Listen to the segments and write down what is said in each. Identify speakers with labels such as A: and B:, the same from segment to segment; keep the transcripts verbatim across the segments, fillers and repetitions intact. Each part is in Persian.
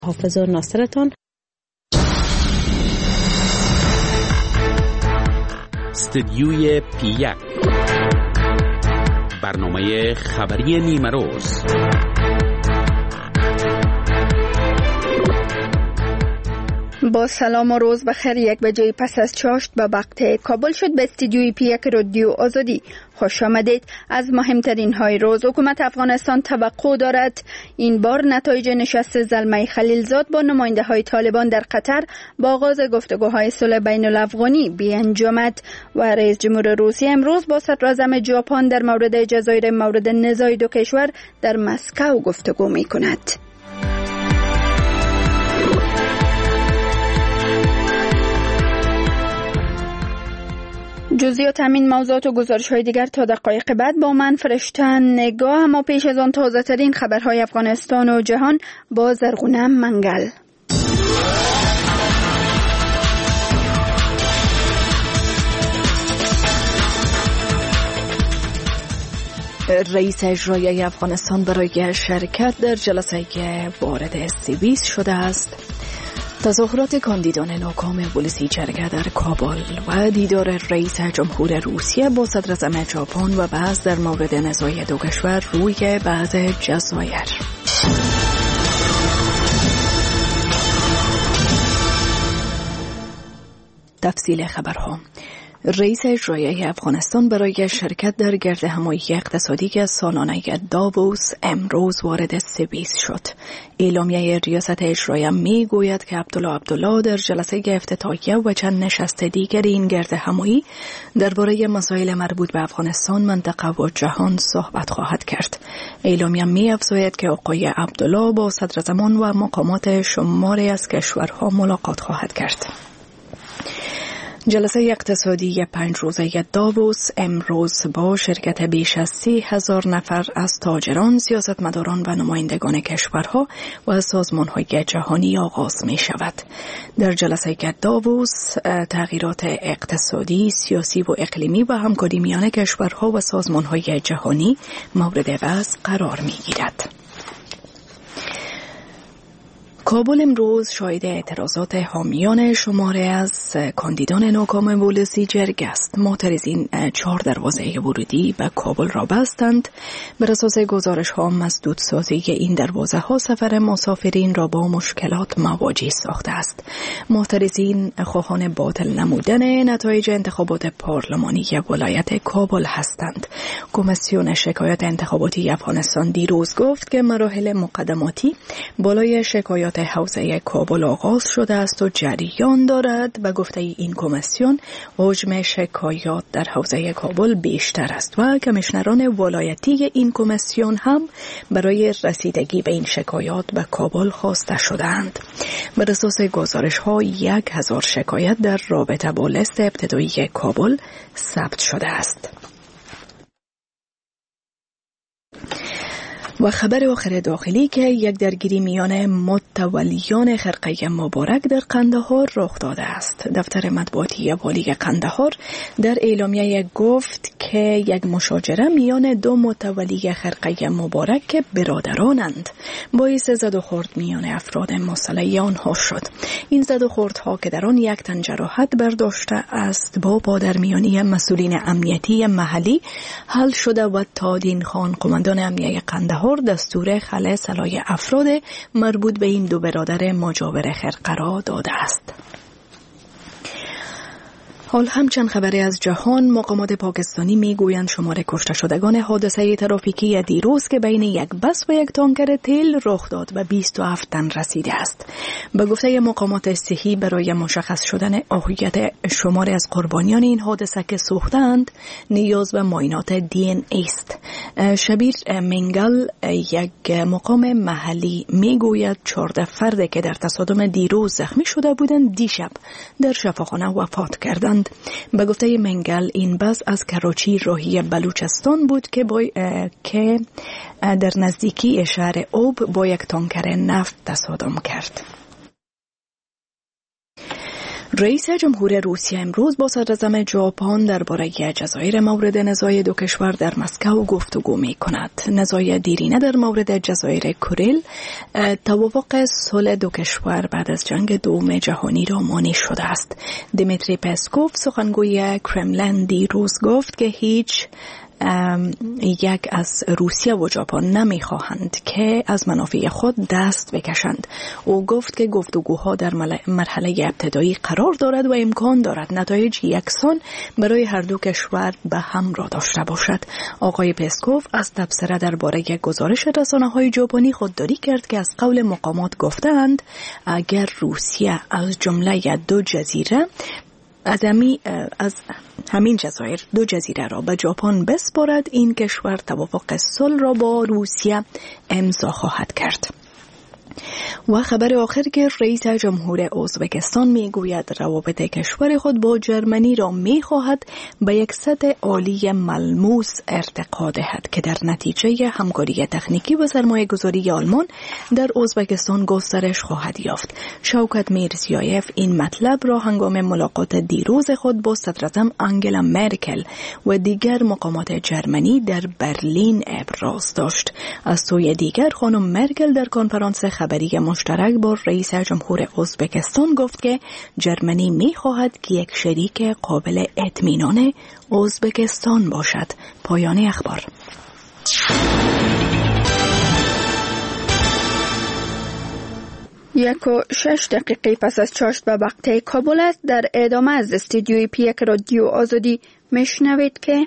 A: حافظ و ناصرتان.
B: استدیوی پی یک، برنامه خبری نیمه روز.
C: با سلام و روز بخیر. یک بجه پس از چاشت به وقت کابل شد به استودیوی پی یک رادیو آزادی خوش آمدید. از مهمترین های روز: حکومت افغانستان توقع دارد این بار نتایج نشست زلمه خلیلزاد با نماینده های طالبان در قطر با آغاز گفتگوهای صلح بین الافغانی بیانجامد. و رئیس جمهور روسیه امروز با صدر اعظم ژاپن در مورد جزایر مورد نزاع دو کشور در مسکو گفتگو می کند. جزئیات همین موضوعات و گزارش‌های دیگر تا دقایق بعد با من فرشتن نگاه. اما پیش از آن تازه ترین خبرهای افغانستان و جهان با زرغونه منگل.
D: رئیس اجرایی افغانستان برای شرکت در جلسه وارد سوئیس شده است. تظاهرات کاندیدان ناکام بولیسیجرگه در کابل و دیدار رئیس جمهور روسیه با صدر اعظم ژاپن و بحث در مورد نزاع دو کشور روی بعض جزایر. تفصیل خبرها: رئیس اجرایی افغانستان برای شرکت در گردهمایی اقتصادی که سالانه داووس امروز وارد سوئیس شد. اعلامیه ریاست اجرایی می گوید که عبدالله عبدالله در جلسه افتتاحیه و چند نشست دیگر این گردهمایی درباره مسائل مربوط به افغانستان، منطقه و جهان صحبت خواهد کرد. اعلامیه می افزاید که آقای عبدالله با صدراعظمان و مقامات شماری از کشورها ملاقات خواهد کرد. جلسه اقتصادی پنج روزه داووس امروز با شرکت بیش از سی هزار نفر از تاجران، سیاستمداران و نمایندگان کشورها و سازمان‌های جهانی آغاز می شود. در جلسه داووس تغییرات اقتصادی، سیاسی و اقلیمی و همکاری میان کشورها و سازمان‌های جهانی مورد بحث قرار می گیرد. کابل امروز شاهد اعتراضات حامیان شماره از کاندیدان ناکام بولیسیجرگ است. معترضین چهار دروازه ورودی به کابل را بستند. بر اساس گزارش ها مسدود سازی این دروازه ها سفر مسافرین را با مشکلات مواجه ساخته است. معترضین خواهان باطل نمودن نتایج انتخابات پارلمانی ولایت کابل هستند. کمیسیون شکایات انتخاباتی افغانستان دیروز گفت که مراحل مقدماتی بالای شکایات حوزه کابل آغاز شده است و جریان دارد. و گفته این کمیسیون حجم شکایات در حوزه کابل بیشتر است و کمیشنران ولایتی این کمیسیون هم برای رسیدگی به این شکایات به کابل خواسته شدند. بر اساس گزارش ها یک هزار شکایت در رابطه با لیست ابتدایی کابل ثبت شده است. و خبر آخر داخلی که یک درگیری میان متولیان خرقه مبارک در قندهار رخ داده است. دفتر مطبوعاتی والی قندهار در اعلامیه گفت که یک مشاجره میان دو متولی خرقه مبارک که برادرانند باعث زد و خورد میان افراد مسلح آنها شد. این زد و خوردها که در آن یک تن جراحت برداشته است با پادرمیانی مسئولین امنیتی محلی حل شده و تادین خان قماندان امنیه قندهار دستور خلع سلاح افراد مربوط به این دو برادر مجاور خرقه را داده است. حال همچند خبری از جهان: مقامات پاکستانی میگویند شمار کشته شدگان حادثه ترافیکی دیروز که بین یک بس و یک تانکر تیل رخ داد و بیست و هفت تن رسیده است. به گفته مقامات صحی برای مشخص شدن هویت شمار از قربانیان این حادثه که سوختند نیاز به معاینات دی ان ای است. شبیر منگل یک مقام محلی میگوید چهارده فرد که در تصادم دیروز زخمی شده بودند دیشب در شفاخانه وفات کردند. به گفته منگل این بس از کراچی راهی بلوچستان بود که با که در نزدیکی شهر اوب با یک تانکر نفت تصادم کرد. رئیس جمهور روسیه امروز با صدراعظم ژاپن درباره جزایر مورد نزاع دو کشور در مسکو گفتگو می کند. نزاع دیرینه در مورد جزایر کوریل توافق صلح دو کشور بعد از جنگ دوم جهانی را مانع شده است. دیمیتری پسکوف سخنگوی کرملین دیروز گفت که هیچ یک از روسیه و ژاپن نمیخواهند که از منافع خود دست بکشند. او گفت که گفتگوها در مرحله ابتدایی قرار دارد و امکان دارد نتایج یکسان برای هر دو کشور به هم را داشته باشد. آقای پسکوف از تبصره درباره گزارش رسانه‌های ژاپنی خودداری کرد که از قول مقامات گفتند اگر روسیه از جمله دو جزیره از, همی از همین جزایر دو جزیره را به ژاپن بسپارد، این کشور توافق صلح را با روسیه امضا خواهد کرد. و خبر آخر که رئیس جمهور ازبکستان میگوید روابط کشور خود با جرمنی را میخواهد به یک سطح عالی ملموس ارتقا دهد که در نتیجه همکاری تکنیکی و سرمایه گذاری آلمان در ازبکستان گسترش خواهد یافت. شوکت میرزیایف این مطلب را هنگام ملاقات دیروز خود با صدراعظم آنگلا مرکل و دیگر مقامات جرمنی در برلین ابراز داشت. از سوی دیگر خانم مرکل در کنفرانس خبری مشترک با رئیس جمهور ازبکستان گفت که جرمنی می‌خواهد که یک شریک قابل اطمینان ازبکستان باشد. پایان اخبار.
C: یک و شش دقیقه پس از چاشت به وقت کابل است. در ادامه از استودیوی پی یک رادیو آزادی میشنوید که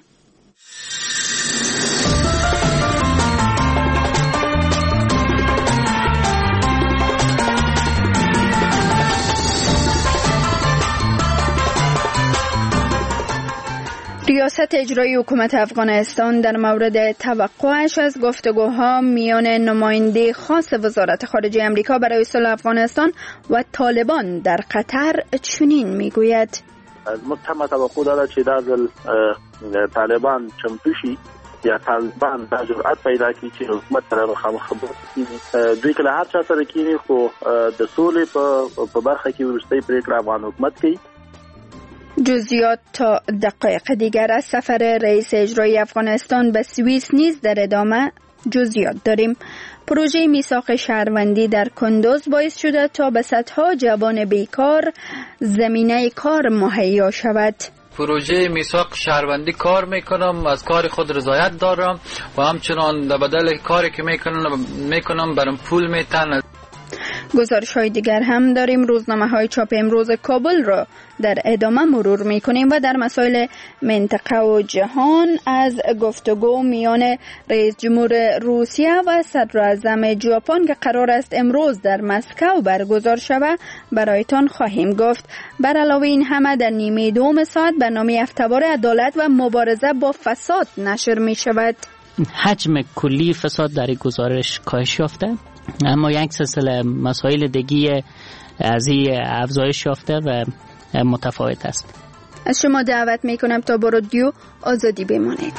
C: ریاست اجرایی حکومت افغانستان در مورد توقعش از گفتگوها میان نماینده خاص وزارت خارجه امریکا برای صلح افغانستان و طالبان در قطر چنین میگوید:
A: از متهم توقع دارد که در طالبان چمتوشی یا طالبان در جرأت پیدا کی چې حکومت سره مخامخ خبرې دوی کله هر چا سره کینی خو د سولې په برخه کې ورستۍ پریکړه افغان حکومت کوي.
C: جزئیات تا دقایق دیگر از سفر رئیس اجرایی افغانستان به سوئیس نیز در ادامه جزئیات داریم. پروژه میثاق شهروندی در کندوز باعث شده تا به صدها جوان بیکار زمینه کار مهیا شود.
E: پروژه میثاق شهروندی کار میکنم، از کار خود رضایت دارم و همچنان در بدل کاری که میکنم میکنم برام پول میتن.
C: گزارش های دیگر هم داریم. روزنامه های چاپ امروز کابل را در ادامه مرور می کنیم و در مسائل منطقه و جهان از گفتگو میان رئیس جمهور روسیه و صدراعظم ژاپن که قرار است امروز در مسکو برگزار شود برایتان خواهیم گفت. بر علاوه این همه در نیمه دوم ساعت برنامه افتوار عدالت و مبارزه با فساد نشر می شود.
F: حجم کلی فساد در گزارش کاهش یافته، اما یک سلسله مسائل دیگه از این افزایش یافته و متفاوت است.
C: از شما دعوت میکنم تا با رادیو آزادی بمانید.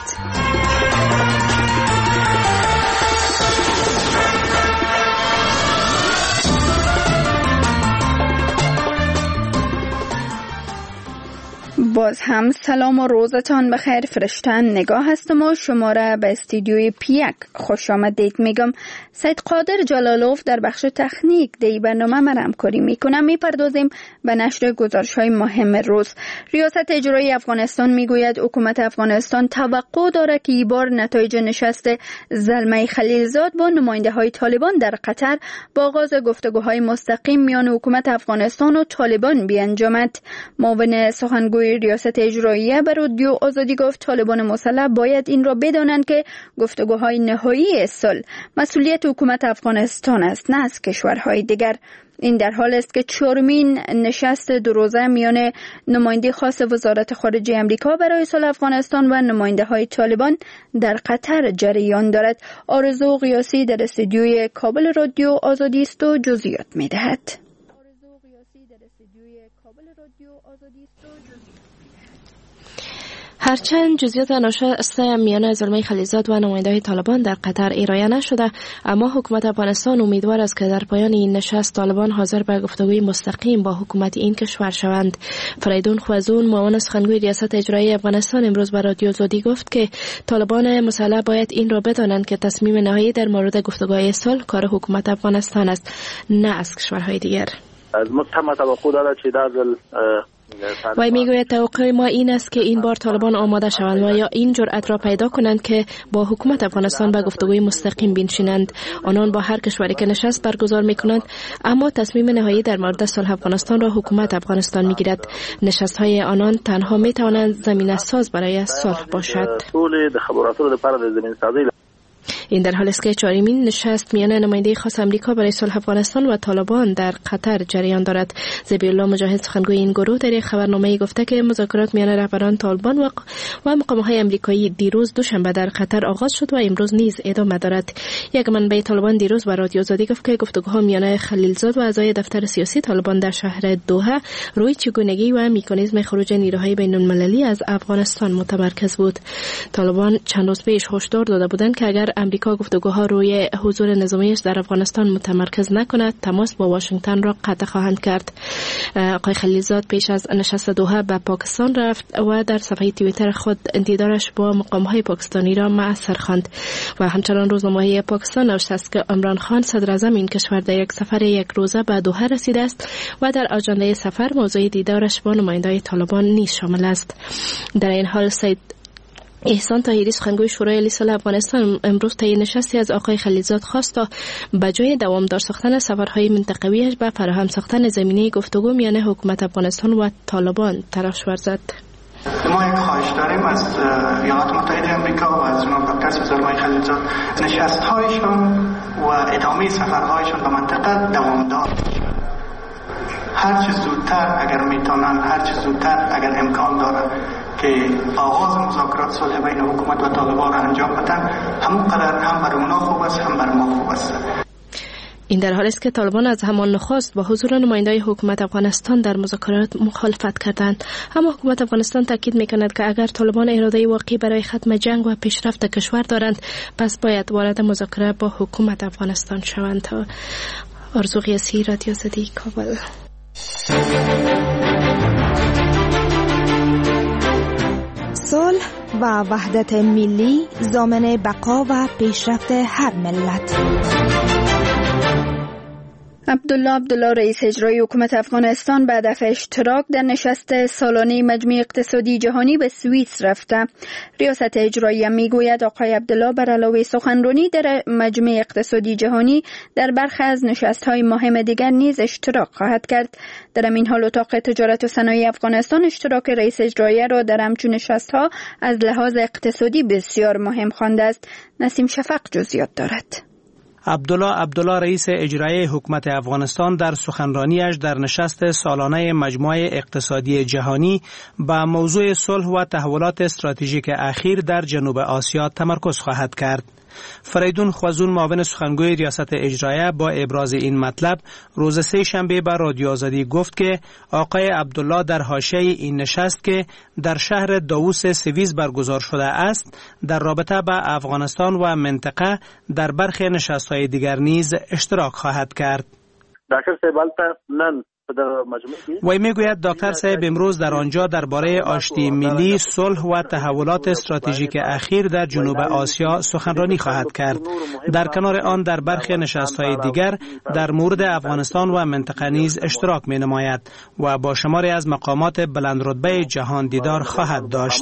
C: باز هم سلام و روزتان بخیر. فرشتن نگاه هستم و شما را به استودیوی پیک خوش آمدید میگم. سید قادر جلالوف در بخش تکنیک دی برنامه من همکاری میکنم. میپردازیم به نشر گزارش های مهم روز. ریاست اجرایی افغانستان میگوید حکومت افغانستان توقع دارد که این بار نتایج نشست زلمه خلیلزاد با نماینده های طالبان در قطر با آغاز گفتگوهای مستقیم میان حکومت افغانستان و طالبان بیانجامد. معاون سخنگوی ریاست اجرایی به رادیو آزادی گفت طالبان مسلح باید این را بدانند که گفتگوهای نهایی صلح مسئولیت حکومت افغانستان است، نه از کشورهای دیگر. این در حال است که چهارمین نشست دو روزه میان نماینده خاص وزارت خارجه امریکا برای صلح افغانستان و نماینده های طالبان در قطر جریان دارد. آرزو قیاسی در استودیوی کابل رادیو آزادی است و جزئیات می‌دهد.
G: هرچند جزئیات نشست میان زلمه خلیلزاد و نماینده‌های طالبان در قطر ارائه نشده، اما حکومت افغانستان امیدوار است که در پایان این نشست طالبان حاضر به گفتگوی مستقیم با حکومت این کشور شوند. فریدون خوازون، معاون سخنگوی ریاست اجرایی افغانستان، امروز به رادیو آزادی گفت که طالبان مسلح باید این را بدانند که تصمیم نهایی در مورد گفتگوهای صلح کار حکومت افغانستان است، نه از کشورهای دیگر.
A: از متهم توقع دارد که در
G: وی میگوید توقع ما این است که این بار طالبان آماده شوند و یا این جرأت را پیدا کنند که با حکومت افغانستان به گفتگوی مستقیم بنشینند. آنان با هر کشوری که نشست برگزار میکنند، اما تصمیم نهایی در مورد صلح افغانستان را حکومت افغانستان میگیرد. نشست های آنان تنها میتوانند زمینه ساز برای صلح باشد. این در حالی است که چهارمین نشست میان نماینده خاص آمریکا برای صلح افغانستان و طالبان در قطر جریان دارد. ذبیح الله مجاهد، سخنگوی این گروه، در یک خبرنامه گفته که مذاکرات میان رهبران طالبان و و مقام‌های آمریکایی دیروز دوشنبه در قطر آغاز شد و امروز نیز ادامه دارد. یک منبع طالبان دیروز به رادیو آزادی گفت که گفتگوها میان خلیلزاد و اعضای دفتر سیاسی طالبان در شهر دوحه روی چگونگی و مکانیزم خروج نیروهای بین‌المللی از افغانستان متمرکز بود. طالبان چند روز پیش هشدار داده بودند که اگر امریکا گفتگوها روی حضور نظامیش در افغانستان متمرکز نکند، تماس با واشنگتن را قطع خواهند کرد. آقای خلیلزاد پیش از نشست دوحه به پاکستان رفت و در صفحه توییتر خود دیدارش با مقام‌های پاکستانی را مؤثر خواند و همچنان روزنامه‌های پاکستان نوشته است که عمران خان صدر اعظم این کشور در یک سفر یک روزه به دوحه رسیده است و در آژانده سفر موضوع دیدارش با نماینده‌های طالبان نیز شامل است. در این حال سید احسان طاهری، سخنگوی شورای عالی صلح افغانستان، امروز طی نشستی از آقای خلیلزاد خواست تا به جای دوامدار ساختن سفرهای منطقویش به فراهم ساختن زمینه گفتگو میان حکومت افغانستان و طالبان تلاش ورزد.
H: ما یک خواهش داریم از ایالات متحده آمریکا و از جناب دکتر سیزلمای خلیلزاد، نشست‌هایشان و ادامه سفرهایشان به منطقه دوامدار شود. هر چه زودتر اگر میتونن، هر چه زودتر اگر امکان داره که آغاز مذاکرات صلح بین حکومت و طالبان را انجام بدن، همونقدر هم برای اونا خوب است هم برای ما خوب است.
G: این در حالی است که طالبان از همان نخست با حضور نماینده‌های حکومت افغانستان در مذاکرات مخالفت کردند، اما حکومت افغانستان تاکید می‌کند که اگر طالبان اراده واقعی برای ختم جنگ و پیشرفت کشور دارند، پس باید وارد مذاکره با حکومت افغانستان شوند. آرزو قیاسی، رادیو آزادی، کابل.
I: صلح و وحدت ملی ضامن بقا و پیشرفت هر ملت.
C: عبدالله عبدالله، رئیس اجرایی حکومت افغانستان، به هدف اشتراک در نشست سالانه مجمع اقتصادی جهانی به سوئیس رفته. ریاست اجرایی میگوید آقای عبدالله بر علاوه سخنرانی در مجمع اقتصادی جهانی در برخی از نشست‌های مهم دیگر نیز اشتراک خواهد کرد. در این حال اتاق تجارت و صنایع افغانستان اشتراک رئیس اجرایی را در همچون نشست‌ها از لحاظ اقتصادی بسیار مهم خوانده است. نسیم شفق جزئیات دارد.
J: عبدالله عبدالله، رئیس اجرایی حکومت افغانستان، در سخنرانیش در نشست سالانه مجمع اقتصادی جهانی به موضوع صلح و تحولات استراتژیک اخیر در جنوب آسیا تمرکز خواهد کرد. فریدون خوازون، معاون سخنگوی ریاست اجرایی، با ابراز این مطلب روز سه شنبه به رادیو آزادی گفت که آقای عبدالله در حاشیه این نشست که در شهر داووس سوئیس برگزار شده است، در رابطه با افغانستان و منطقه در برخی نشست‌های دیگر نیز اشتراک خواهد کرد.
A: دکتر سیبالتا نن
J: وی میگوید دکتر صاحب امروز در آنجا درباره آشتی ملی، صلح و تحولات استراتژیک اخیر در جنوب آسیا سخنرانی خواهد کرد. در کنار آن در برخی نشست‌های دیگر در مورد افغانستان و منطقه نیز اشتراک می‌نماید و با شماری از مقامات بلندرتبه جهان دیدار خواهد داشت.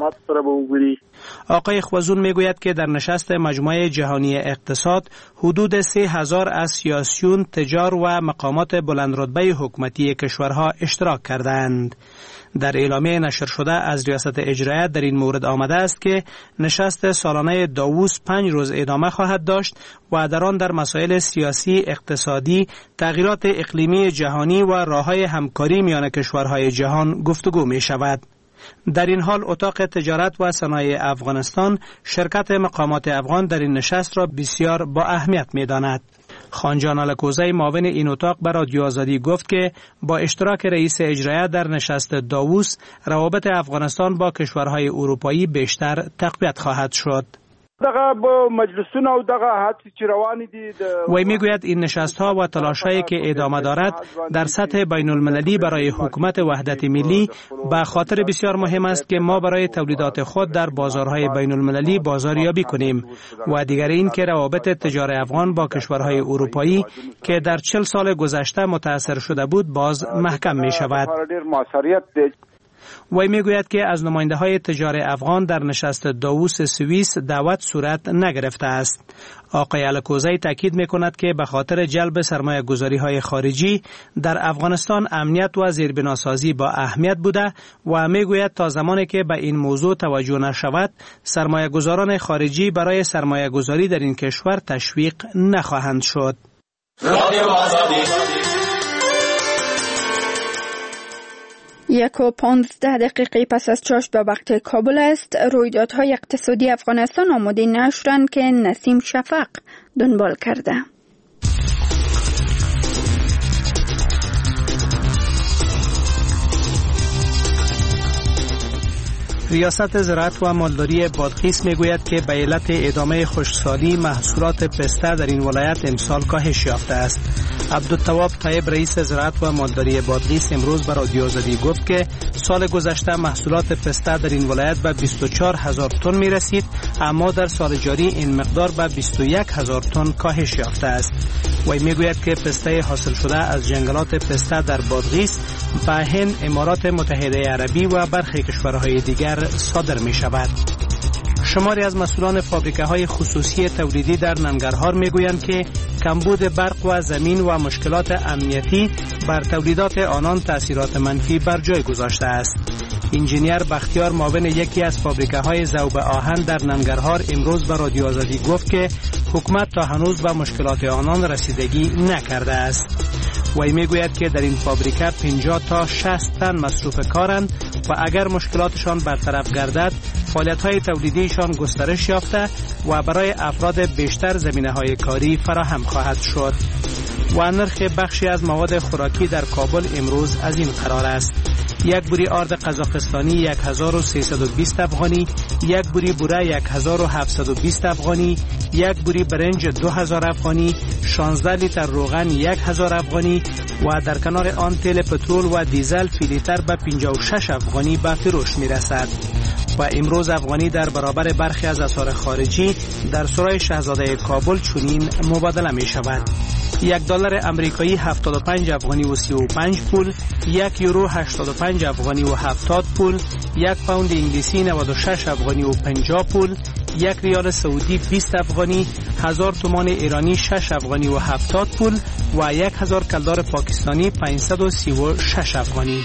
J: آقای خوازون میگوید که در نشست مجمع جهانی اقتصاد حدود سه هزار از سیاسیون، تجار و مقامات بلندرتبه حکومتی کشورها اشتراک کردند. در اعلامیه نشر شده از ریاست اجرایی در این مورد آمده است که نشست سالانه داووس پنج روز ادامه خواهد داشت و در آن در مسائل سیاسی، اقتصادی، تغییرات اقلیمی جهانی و راه‌های همکاری میان کشورهای جهان گفتگو می شود. در این حال اتاق تجارت و صنایع افغانستان شرکت مقامات افغان در این نشست را بسیار با اهمیت می داند. خانجان الکوزی معاون این اتاق به رادیو آزادی گفت که با اشتراک رئیس اجرایی در نشست داووس روابط افغانستان با کشورهای اروپایی بیشتر تقویت خواهد شد.
K: دغه مجلسونه او دغه هڅې چې روانې دي.
J: وی میگوید این نشست‌ها و تلاش‌هایی که ادامه دارد در سطح بین المللی برای حکومت وحدت ملی به خاطر بسیار مهم است که ما برای تولیدات خود در بازارهای بین المللی بازاریابی کنیم و دیگر این که روابط تجاری افغان با کشورهای اروپایی که در چهل سال گذشته متأثر شده بود باز محکم می شود. وی میگوید که از نماینده های تجاری افغان در نشست داووس سوئیس دعوت صورت نگرفته است. آقای الکوزی تاکید میکند که به خاطر جلب سرمایه گذاری های خارجی در افغانستان امنیت و زیربناسازی با اهمیت بوده و میگوید تا زمانی که به این موضوع توجه نشود سرمایه گذاران خارجی برای سرمایه گذاری در این کشور تشویق نخواهند شد.
C: یک و پانزده دقیقه پس از چاشت به وقت کابل است. رویدادهای اقتصادی افغانستان آماده نشدند که نسیم شفق دنبال کرده.
J: ریاست زراعت و مالداری بادغیس میگوید که به علت ادامه خشکسالی محصولات پسته در این ولایت امسال کاهش یافته است. عبدالتواب طیب رئیس زراعت و مالداری بادغیس امروز به رادیو آزادی گفت که سال گذشته محصولات پسته در این ولایت به بیست و چهار هزار تن می رسید، اما در سال جاری این مقدار به بیست و یک هزار تن کاهش یافته است. وی میگوید که پسته حاصل شده از جنگلات پسته در بادغیس به هند، امارات متحده عربی و برخی کشورهای دیگر صادر می شود. شماری از مسئولان فابریکه های خصوصی تولیدی در ننگرهار می گویند که کمبود برق و زمین و مشکلات امنیتی بر تولیدات آنان تأثیرات منفی بر جای گذاشته است. انجینیر بختیار معاون یکی از فابریکه های ذوب آهن در ننگرهار امروز به رادیو آزادی گفت که حکومت تا هنوز به مشکلات آنان رسیدگی نکرده است. وی میگوید که در این فابریکه پنجاه تا شصت تن مصروف کارند و اگر مشکلاتشان برطرف گردد فعالیت‌های تولیدیشان گسترش یافته و برای افراد بیشتر زمینه‌های کاری فراهم خواهد شد. و نرخ بخشی از مواد خوراکی در کابل امروز از این قرار است: یک بوری آرد قزاقستانی یک هزار و سیصد و بیست افغانی، یک بوری بوره یک هزار و هفتصد و بیست افغانی، یک بوری برنج دو هزار افغانی، شانزده لیتر روغن یک هزار افغانی و در کنار آن تیل پترول و دیزل فی لیتر به پنجاه و شش افغانی به فروش می رسد. و امروز افغانی در برابر برخی از اسعار خارجی در سرای شاهزاده کابل چنین مبادله می شود: یک دلار امریکایی هفتاد و پنج افغانی و سی و پنج پول، یک یورو هشتاد و پنج افغانی و هفتاد پول، یک پوند انگلیسی نود و شش افغانی و پنجاه پول، یک ریال سعودی بیست افغانی، هزار تومان ایرانی شش افغانی و هفتاد پول و یک هزار کلدار پاکستانی پانصد و سی و شش افغانی.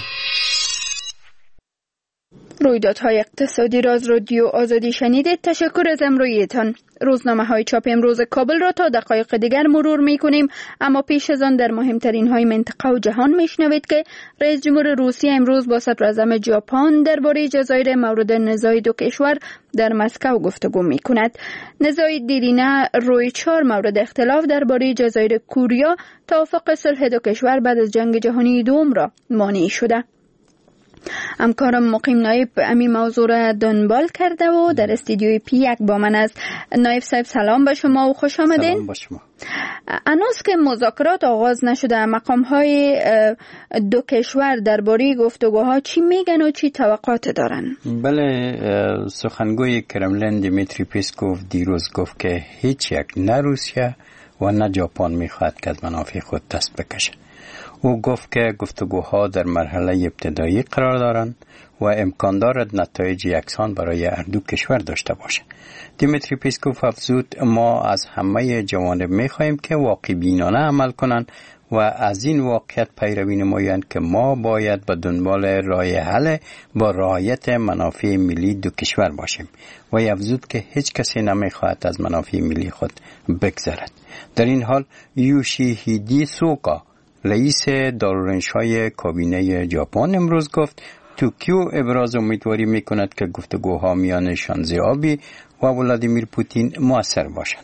C: رویدادهای اقتصادی را از رادیو آزادی شنیدید. تشکر از امرویتان. روزنامه های چاپ امروز کابل را تا دقایق دیگر مرور می کنیم، اما پیش از آن در مهمترین های منطقه و جهان می شنوید که رئیس جمهور روسیه امروز با صدر اعظم ژاپن درباره جزایر مورد نزاع دو کشور در مسکو گفتگو می کند. نزاع دیرینه روی چهار مورد اختلاف درباره جزایر کوریا توافق صلح دو کشور بعد از جنگ جهانی دوم را مانع شده. همکارم مقیم نایب امی موضوع را دنبال کرده و در استودیوی پی یک با من است. نایب صاحب سلام به شما و خوش آمدین.
L: سلام به شما.
C: هنوز که مذاکرات آغاز نشده، مقام های دو کشور درباره گفتگوها چی میگن و چی توقعات دارن؟
L: بله، سخنگوی کرملین دیمیتری پیسکوف دیروز گفت که هیچ یک نه روسیه و نه ژاپن میخواد که از منافع خود دست بکشه. او گفت که گفتگوها در مرحله ابتدایی قرار دارند و امکان دارد نتایج یکسان برای هر دو کشور داشته باشه. دیمیتری پیسکوف افزود: ما از همه جوانب می‌خواهیم که واقع بینانه عمل کنند و از این واقعیت پیروی نمایند که ما باید به دنبال راه حل با رعایت منافع ملی دو کشور باشیم. و افزود که هیچ کسی نمی‌خواهد از منافع ملی خود بگذرد. در این حال یوشیهیدی سوگا رئیس دارالرنج‌های کابینه ژاپن امروز گفت توکیو ابراز امیدواری می‌کند که گفتگوها میان شانزه آبی و ولادیمیر پوتین مؤثر باشند.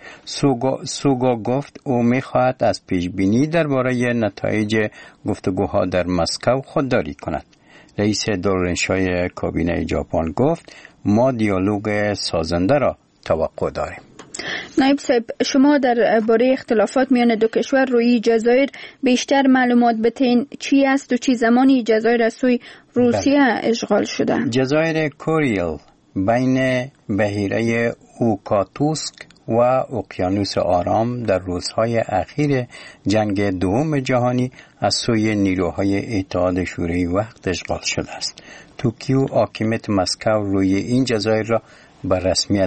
L: سوگا, سوگا گفت او می‌خواهد از پیشبینی درباره نتایج گفتگوها در مسکو خودداری کند. رئیس دولت‌نمای کابینه ژاپن گفت ما دیالوگ سازنده را توقع داریم.
C: نایب صاحب، شما در باره اختلافات میان دو کشور روی جزایر بیشتر معلومات بتین. چی است و چی زمانی جزایر از سوی روسیه اشغال شده؟
L: جزایر کوریل بین بحیره اوکاتوسک و اقیانوس آرام در روزهای اخیر جنگ دوم جهانی از سوی نیروهای اتحاد شوروی وقت اشغال شده است. توکیو حاکمیت مسکو روی این جزایر را به رسمیت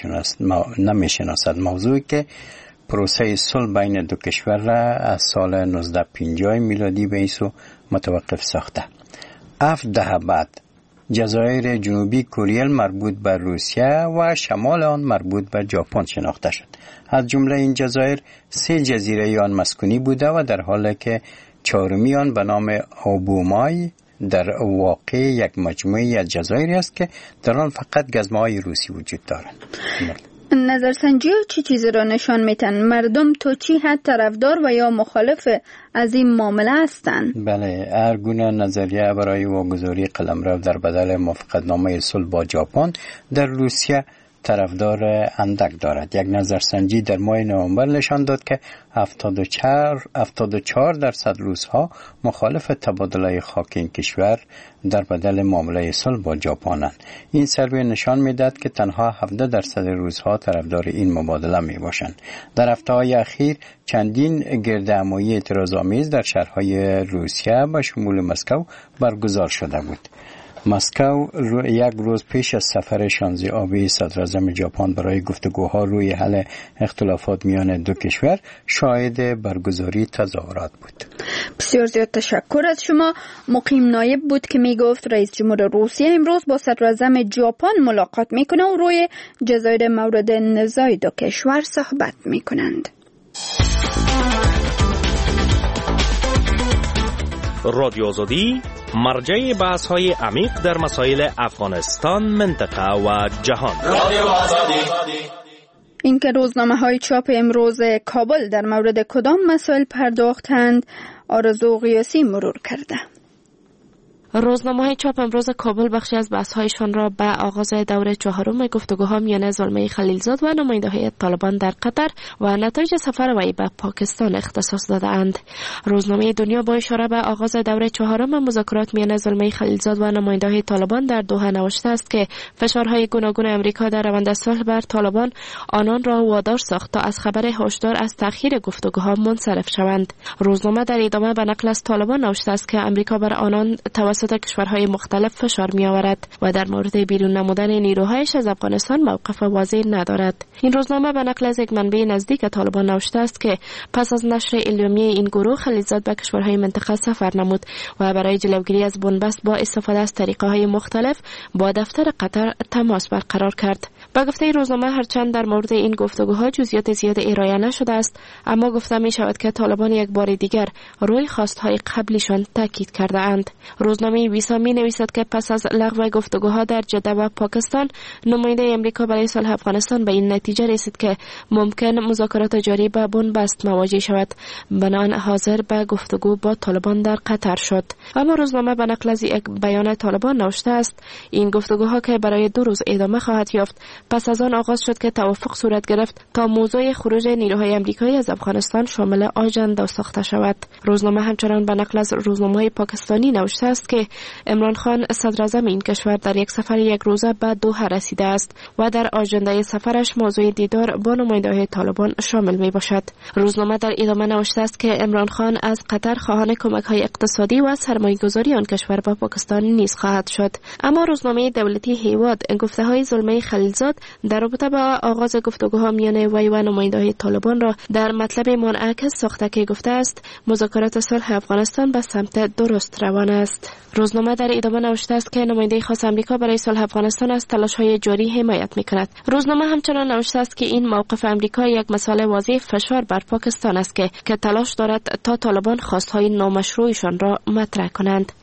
L: نمیشناسد، موضوعی که پروسه صلح بین دو کشور را از سال نوزده پنجاه میلادی به این سو متوقف ساخته. هفت دهه بعد جزایر جنوبی کوریل مربوط به روسیه و شمال آن مربوط به ژاپن شناخته شد. از جمله این جزایر سه جزیره آن مسکونی بوده و در حالی که چهارمی آن به نام آبومای در واقع یک مجموعه از جزایری است که در آن فقط گزمه‌های روسی وجود دارند.
C: نظرسنجی چی چیزی را نشان میتن؟ مردم تو چی حد طرفدار و یا مخالف از این معامله هستند؟
L: بله، هر گونه نظریه برای واگذاری قلمرو در بدل موافقتنامه صلح با ژاپن در روسیه طرفدار اندک دارد. یک نظرسنجی در ماه نوامبر نشان داد که هفتاد و چهار درصد روس‌ها مخالف تبادله خاک این کشور در بدل معامله صلح با ژاپن‌اند. این سروی نشان می‌دهد که تنها هفده درصد روس‌ها طرفدار این مبادله میباشند. در هفته‌های اخیر چندین گردهمایی اعتراض‌آمیز در شهرهای روسیه به شمول مسکو برگزار شده بود. مسکو رو یک روز پیش از سفر شانزی آبی صدراعظم ژاپن برای گفتگوها روی حل اختلافات میان دو کشور شاهد برگزاری تظاهرات بود.
C: بسیار زیاد تشکر از شما. مقیم نایب بود که می گفت رئیس جمهور روسیه امروز با صدراعظم ژاپن ملاقات میکنه و روی جزایر مورد نزاع دو کشور صحبت میکنند.
M: رادیو آزادی مرجع بحث های عمیق در مسائل افغانستان، منطقه و جهان. رادیو آزادی.
C: این که روزنامه های چاپ امروز کابل در مورد کدام مسائل پرداختند، آرزو قیاسی مرور کرده.
G: روزنامه‌های چاپ امروز کابل بخشی از بحث‌هایشان را به آغاز دوره چهارم گفتگوها میان زلمه خلیلزاد و نماینده‌های طالبان در قطر و نتایج سفر وی به پاکستان اختصاص داده‌اند. روزنامه دنیا با اشاره به آغاز دوره چهارم مذاکرات میان زلمه خلیلزاد و نماینده‌های طالبان در دوحه نوشته است که فشارهای گوناگون امریکا در روند صلح بر طالبان آنان را وادار ساخت تا از خبر هشدار از تأخیر گفتگوها منصرف شوند. روزنامه در ادامه به نقل از طالبان نوشته است که امریکا بر آنان توسط کشورهای مختلف فشار می آورد و در مورد بیرون نمودن نیروهایش از افغانستان موقف واضح ندارد. این روزنامه به نقل از یک منبع نزدیک طالبان نوشته است که پس از نشر اعلامیه این گروه، خلیلزاد به کشورهای منطقه سفر نمود و برای جلوگیری از بنبست با استفاده از طریقه‌های مختلف با دفتر قطر تماس برقرار کرد. با گفته روزنامه هرچند در مورد این گفتگوها جزئیات زیاد ارائه نشده است، اما گفته می شود که طالبان یک بار دیگر روی خواستهای قبلیشان تاکید کرده اند. روزنامه ویسا می نویسد که پس از لغو گفتگوها در جده و پاکستان، نماینده امریکا برای صلح افغانستان به این نتیجه رسید که ممکن مذاکرات جاری به بنبست مواجه شود، بنابراین حاضر به گفتگو با طالبان در قطر شد. اما روزنامه به نقل از یک بیان طالبان نوشته است این گفتگوها که برای دو روز ادامه خواهد یافت، پس از آن آغاز شد که توافق صورت گرفت تا موضوع خروج نیروهای آمریکایی از افغانستان شامل آژاندا ساخته شود. روزنامه همچنان به نقل از روزنامه‌های پاکستانی نوشته است که عمران خان صدراعظم این کشور در یک سفر یک روزه به دوحه رسیده است و در آژندای سفرش موضوع دیدار با نماینده‌های طالبان شامل می باشد. روزنامه در ادامه نوشته است که عمران خان از قطر خواهان کمک‌های اقتصادی و سرمایه‌گذاری آن کشور به پاکستان نیز خواهد شد. اما روزنامه دولتی هیواد گفته‌های زلمه خلیلزاد در رابطه با آغاز گفتگوها میان وی و نماینده‌های طالبان را در مطلب منعکس ساخته که گفته است مذاکرات صلح افغانستان به سمت درست روان است. روزنامه در ادامه نوشته است که نماینده خاص آمریکا برای صلح افغانستان از تلاش‌های جاری حمایت می‌کند. روزنامه همچنان نوشته است که این موقف آمریکا یک مثال واضح فشار بر پاکستان است که که تلاش دارد تا طالبان خواست‌های نامشروعشان را مطرح کنند.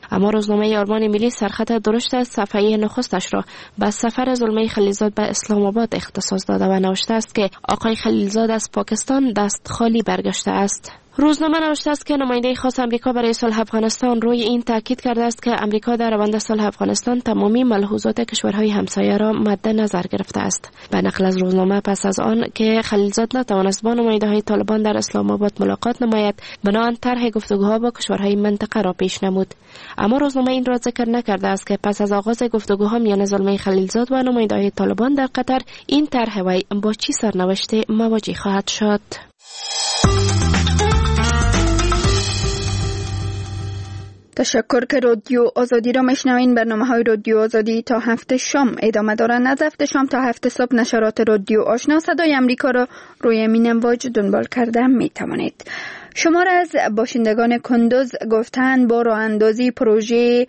G: اما روزنامه آلمان ملی سرخط درشت از صفحه نخستش را به سفر زلمه خلیلزاد به اسلام آباد اختصاص داده و نوشته است که آقای خلیلزاد از پاکستان دست خالی برگشته است. روزنامه نوشته است که نماینده خاص امریکا برای صلح افغانستان روی این تاکید کرده است که امریکا در روند صلح افغانستان تمامی ملحوظات کشورهای همسایه را مد نظر گرفته است. به نقل از روزنامه پس از آن که خلیلزاد نتوانست با نماینده‌های طالبان در اسلام آباد ملاقات نماید، بنابراین طرح گفتگوها با کشورهای منطقه را پیش نمود. اما روزنامه این را ذکر نکرده است که پس از آغاز گفتگوها میان زلمه خلیلزاد و نماینده‌های طالبان در قطر، این طرح وی با چه سرنوشتی مواجه خواهد شد.
C: تشکر که رادیو آزادی را میشنوین. برنامه های رادیو آزادی تا هفت شام ادامه دارند. از هفت شام تا هفت صبح نشرات رادیو آشنا صدای امریکا را روی امین امواج دنبال کرده می توانید. شمار از باشندگان کندوز گفتند با راه اندازی پروژه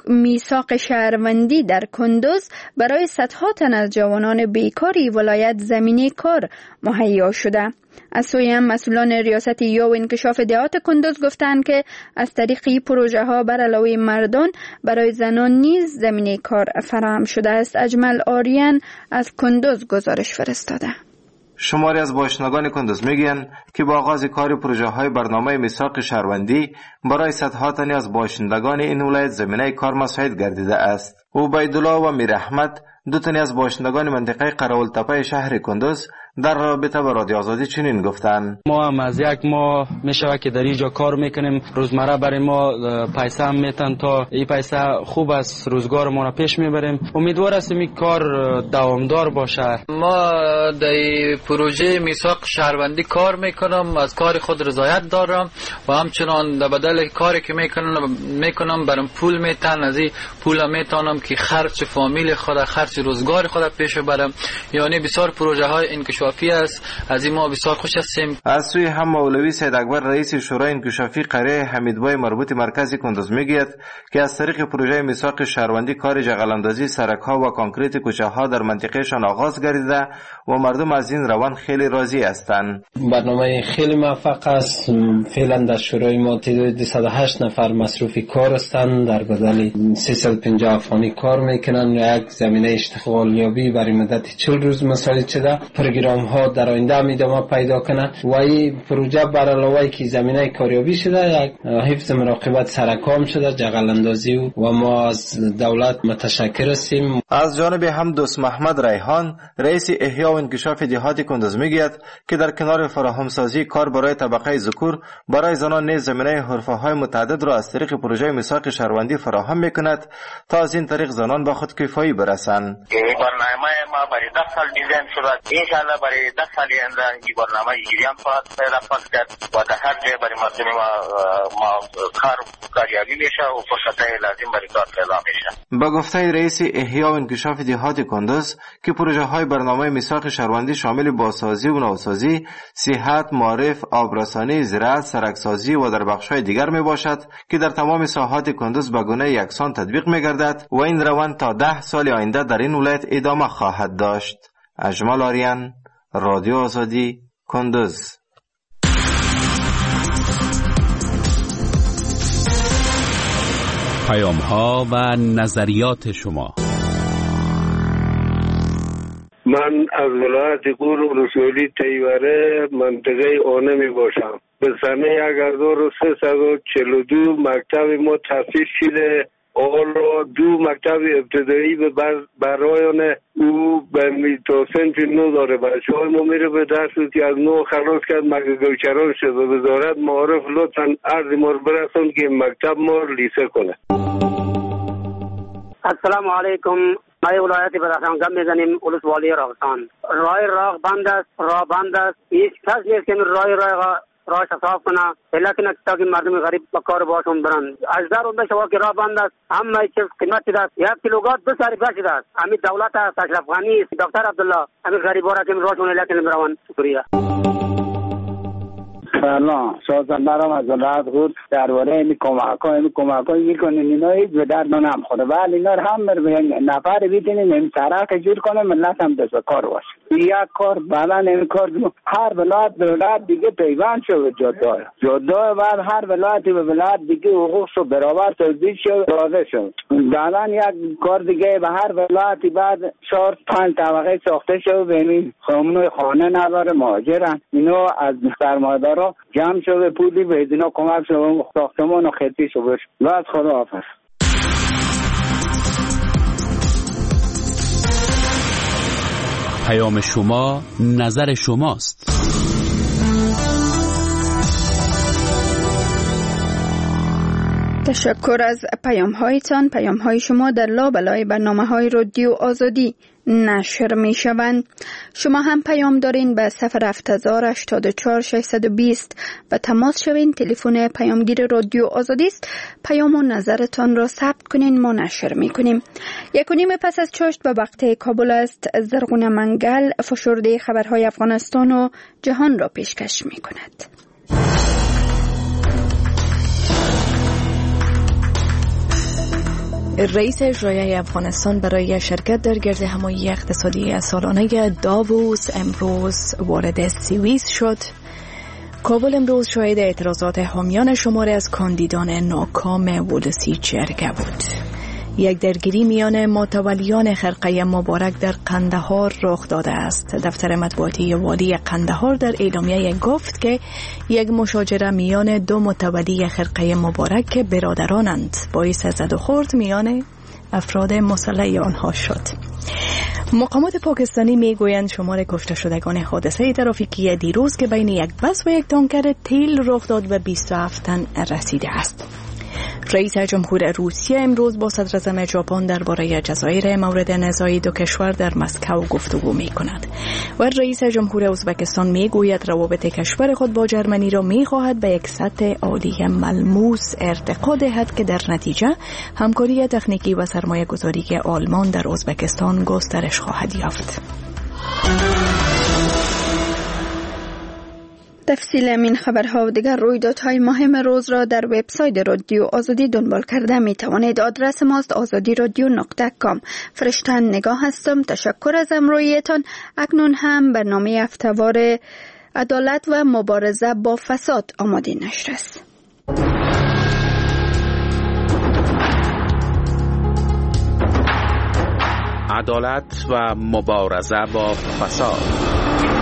C: میثاق شهروندی در کندوز برای صدها تن از جوانان بیکاری ولایت زمینه کار مهیا شده. از سوی هم مسئولان ریاست یا و انکشاف دهات کندوز گفتند که از طریق پروژه ها بر علاوه مردان برای زنان نیز زمینه کار فراهم شده است. اجمل آریان از کندوز گزارش فرستاده.
N: شماری از باشندگان کندوز میگن که با آغاز کار پروژه های برنامه میثاق شهروندی برای صدها تن از باشندگان این ولایت زمینه کار مساعد گردیده است. عبیدالله و میر احمد، دو تن از باشندگان منطقه قراولتپه شهر کندوز، در رابطه با رادیو آزادی چنین گفتند:
O: ما هم از یک ماه میشوه که در اینجا کار میکنیم، روزمره برای ما پیسه هم میتن تا این پیسه خوب است روزگار ما را پیش میبریم. امیدوار هستیم این کار دوامدار باشه.
E: ما در پروژه میثاق شهروندی کار میکنم، از کار خود رضایت دارم و همچنان در بدل کاری که میکنم میکنم برام پول میتن، از این پول میتونم که خرج فامیل خود، خرج روزگار خود پیش برم. یعنی بسیار پروژه های انکشافی است، از این ما بسیار خوش هستیم.
N: از سوی هم مولوی سید اکبر رئیس شورای انکشافی قریه حمیدبای مربوط مرکز کندوز میگوید که از طریق پروژه میثاق شهروندی کار جغلاندازی سرک‌ها و کانکریت کوچه‌ها در منطقهشان آغاز گردیده و مردم از این روند خیلی راضی هستند.
P: برنامه خیلی موفق است. فعلا در شورای ما تعداد دویست و هشت نفر مصروف کار هستند، در بدل سیصد و پنجاه افغانی کار میکنند. یک زمینه اشتغال یابی برای مدت چهل روز مساعد شده. پروگرام ها در آینده هم ادامه پیدا کنند و این پروژه بر علاوه که زمینه کاریابی شده، یک حفظ مراقبت سرکام شده، جغل اندازی و ما از دولت متشکر هستیم.
N: از جانب هم دوست محمد ریحان رئیس احیا و انکشاف دهات کندوز میگوید که در کنار فراهمسازی کار برای طبقه ذکور، برای زنان نیز زمینه حرفه‌های متعدد را از طریق پروژه میثاق شهروندی فراهم میکند تا از این طریق زنان به خودکفایی برسند.
Q: این برنامه ما برای ده سال دیزاین شده، ان شاء الله برای ده سال آینده این برنامه جریان خواهد پیدا کرد و در هر جای برای مردم ما ما کار کاریابی میشه و فرصت‌های لازم برای کار پیدا میشه.
N: با گفته رئیس احیا و انکشاف دهات کندوز که پروژه های برنامه میثاق شهروندی شامل بازسازی و نوسازی، صحت، معارف، آبرسانی، زراعت، سرکسازی و در بخش‌های دیگر می باشد که در تمام ساحات کندوز به گونه یکسان تطبیق می گردد و این روند تا ده سال آینده در این ولایت ادامه خواهد داشت. اجمل آریان، رادیو آزادی، کندوز.
B: پیام ها و نظریات شما.
R: من از ولایت غور ولسوالی تیوره منطقه آنه می باشم. به سنه هزار و سیصد و چهل و دو مکتب ما تأسیس شده. اول دو مکتب ابتدایی به برایان او به میتاسن که نو داره. بچه های ما میره به درس که از نو خلاص کرد مگه گوچران شد و وزارت معارف لطفا عرض ما رو برسون که مکتب ما رو لیسه کنه.
S: السلام علیکم. ما ولایت بدخشان میزنیم ولسوالی راغستان. راه راغ بند است، راه بند است. هیچ کس نیست که راه راه راش صاف کنه، لیکن تاکه مردم غریب با کار باشون برن. از در اونده شوا که راه بند است، همه چیز قیمت دست. یک کیلوگرم دو سال گشت است. همین دولت اشرف غنی، دکتر عبدالله، همین غریبا را که راشون لیکن میروان. شکریه.
K: سلام سازندرم از ولایت خود درباره این کمک ها این کمک های میکنین اینا هیچ به درد نمیخوره ولی اینا هم به نفر بیتینین این سرک جور کنه ملت هم دست کار باشه یک کار بعدا این کار هر ولایت به ولایت دیگه پیوند شد جدا جدا بعد هر ولایتی به ولایت دیگه حقوقشو برابر توزیع شد داده شد بعدا یک کار دیگه به هر ولایتی بعد چهار پنج طبقه ساخته شد ببین خانه خانه نداره مهاجرن اینو از سرمایه‌دارا جمع شده پولی به اینا کمک شده ساختمان و خطی شده و از خدا حافظ.
B: پیام شما نظر شماست.
C: تشکر از پیام هایتان. پیام های شما در لابلای برنامه های رادیو آزادی نشر می شوند. شما هم پیام دارین به صفر هفت هزار هشتاد و چهار ششصد و بیست و تماس شوین. تلفن پیامگیر رادیو آزادی است. پیام و نظرتان را ثبت کنین، ما نشر می کنیم. یک و نیم پس از چاشت به وقت کابل است. زرغون منگل فشرده خبرهای افغانستان و جهان را پیشکش می کند.
D: رئیس اجرایی افغانستان برای شرکت در گرد همایی اقتصادی سالانه داووس امروز وارد سوئیس شد. کابل امروز شاهد اعتراضات حامیان شماری از کاندیدان ناکام ولسی جرگه بود. یک درگیری میان متولیان خرقه مبارک در قندهار رخ داده است. دفتر مطبوعاتی والی قندهار در اعلامیه گفت که یک مشاجره میان دو متولی خرقه مبارک که برادرانند باعث زد و خورد میان افراد مسلح آنها شد. مقامات پاکستانی میگویند شمار کشته شدگان حادثه ترافیکی دیروز که بین یک بس و یک تانکر تیل رخ داد به بیست و هفت تن رسیده است. رئیس جمهور روسیه امروز با صدر اعظم ژاپن درباره جزایر مورد نزاع دو کشور در مسکو گفتگو می‌کند و رئیس جمهور ازبکستان میگوید روابط کشور خود با جرمنی را می‌خواهد به یک سطح عالی ملموس ارتقا دهد که در نتیجه همکاری تکنیکی و سرمایه‌گذاری آلمان در ازبکستان گسترش خواهد یافت.
C: تفصیل این خبرها و دیگر رویدادهای مهم روز را در وبسایت رادیو آزادی دنبال کرده می توانید. آدرس ماست آزادی رادیو نقطه کام. فرشتن نگاه هستم. تشکر از همراهیتان. اکنون هم برنامه هفته‌وار عدالت و مبارزه با فساد آماده نشر است.
B: عدالت و مبارزه با فساد.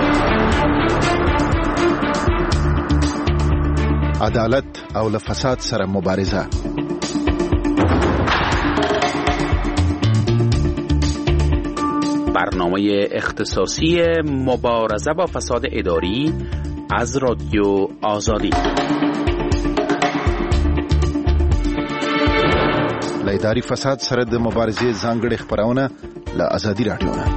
T: عدالت او له فساد سره مبارزه.
B: برنامه اختصاصی مبارزه با فساد اداری از رادیو آزادی.
T: له اداري فساد سره د مبارزې ځانګړې خبرونه له آزادي رادیو نه.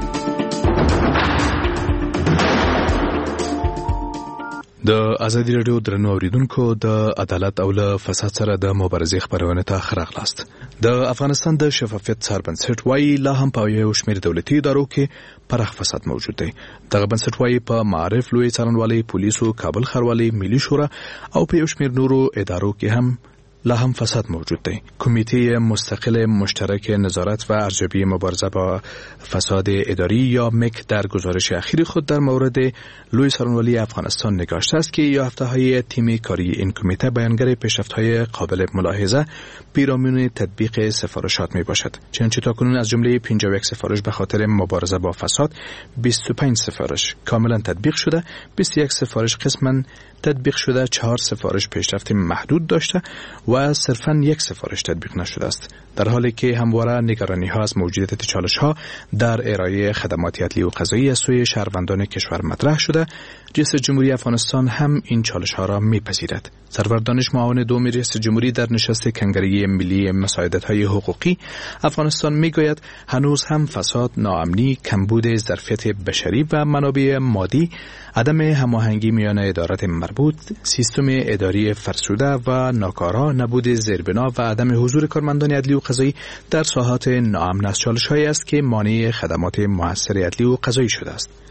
U: د ازادي رادیو درنو اوریدونکو د عدالت او له فساد سره د مبارزې خبرونه ته خراغلاست. د افغانستان د شفافیت څار بنسټ وايي لا هم په یو شمېر دولتي ادارو کې پراخ فساد موجود دی. دغه بنسټ وايي په معارف، لوی څارنوالۍ، پولیسو، کابل ښاروالۍ، ملي شورا او په یو شمېر نورو ادارو کې هم لا هم فساد موجود دی. کمیته مستقل مشترک نظارت و ارزیابی مبارزه با فساد اداری یا مک در گزارش اخیر خود در مورد لوی څارنوالۍ افغانستان نگاشته است که یا هفته‌های تیم کاری این کمیته بیانگر پیشرفت‌های قابل ملاحظه پیرامون تطبیق سفارشات می باشد. چنانچه تاکنون از جمله پنجاه و یک سفارش به خاطر مبارزه با فساد، بیست و پنج سفارش کاملا تطبیق شده، بیست و یک سفارش قسما تطبیق شده، چهار سفارش پیشرفت محدود داشته و صرفاً یک سفارش تطبیق نشده است. در حالی که همواره نگرانی ها از موجودیت چالش ها در ارائه خدمات عدلی و قضایی از سوی شهروندان کشور مطرح شده، رئیس جمهوری افغانستان هم این چالش ها را میپذیرد. سرور دانش معاون دوم رئیس جمهوری در نشست کنگره ملی مساعدت های حقوقی افغانستان میگوید هنوز هم فساد، ناامنی، کمبود ظرفیت بشری و منابع مادی، عدم هماهنگی میان ادارات مربوط، سیستم اداری فرسوده و ناکارا، نبود زیربنا و عدم حضور کارمندان عدلی و قضایی در ساحات ناامن از چالش‌هایی است که مانع خدمات موثر عدلی و قضایی شده است.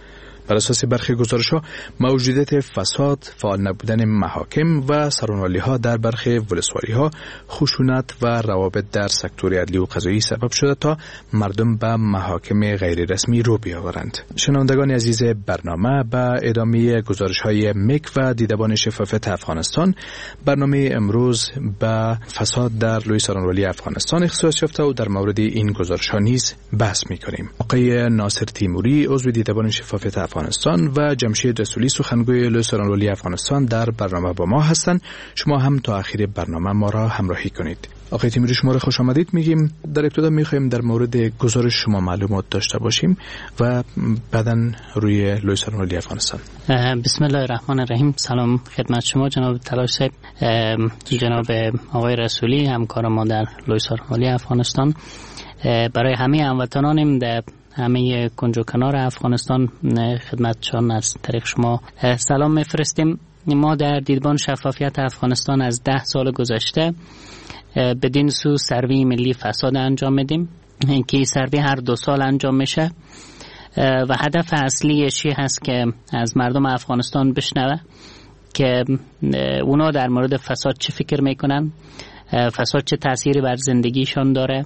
U: بر اساس برخی گزارش‌ها موجودیت فساد، فعال نبودن محاکم و سرانوالی‌ها در برخی ولسوالی‌ها، خشونت و روابط در سکتور عدلی و قضایی سبب شده تا مردم به محاکم غیر رسمی رو بیاورند. شنوندگان عزیز برنامه، به ادامه گزارش‌های مک و دیدبان شفافیت افغانستان، برنامه امروز به فساد در لوی سرانوالی افغانستان اختصاص یافته و در مورد این گزارش‌ها نیز بحث می‌کنیم. آقای ناصر تیموری، عضو دیدبان شفافیت افغانستان و جمشید رسولی، سخنگوی لوی سرانوالی افغانستان، در برنامه با ما هستند. شما هم تا آخر برنامه ما را همراهی کنید. آقای تیموری، شما را خوش آمدید میگیم. در ابتدا میخوایم در مورد گزارش شما معلومات داشته باشیم و بعداً روی لوی سرانوالی افغانستان.
F: بسم الله الرحمن الرحیم. سلام خدمت شما جناب تلاش صاحب، جناب آقای رسولی، همکار ما در لوی سرانوالی افغانستان. برای همه هموطنانم در همه کنج و کنار افغانستان خدمتشان از طریق شما سلام میفرستیم. ما در دیدبان شفافیت افغانستان از ده سال گذشته بدین سو سروی ملی فساد انجام میدیم که سروی هر دو سال انجام میشه و هدف اصلیش هست که از مردم افغانستان بشنوه که اونا در مورد فساد چه فکر میکنن، فساد چه تأثیری بر زندگیشان داره،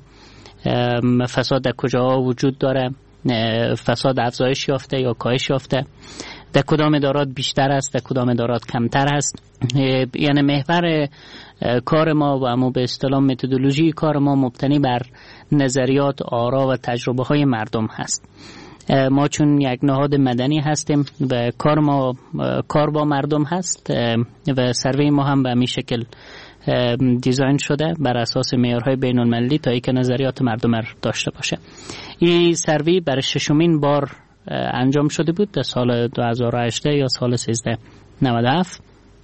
F: فساد در کجاها وجود داره، فساد افزایش یافته یا کاهش یافته، در کدام ادارات بیشتر است، در کدام ادارات کمتر است. یعنی محور کار ما و ما به اصطلاح متدولوژی کار ما مبتنی بر نظریات، آرا و تجربه های مردم هست. ما چون یک نهاد مدنی هستیم و کار ما کار با مردم هست و سروی ما هم به همین شکل دیزاین شده بر اساس معیارهای بین المللی تا اینکه نظریات مردم را داشته باشه. این سروی برای ششمین بار انجام شده بود در سال دو هزار و هشت یا سال سیزده نود و هفت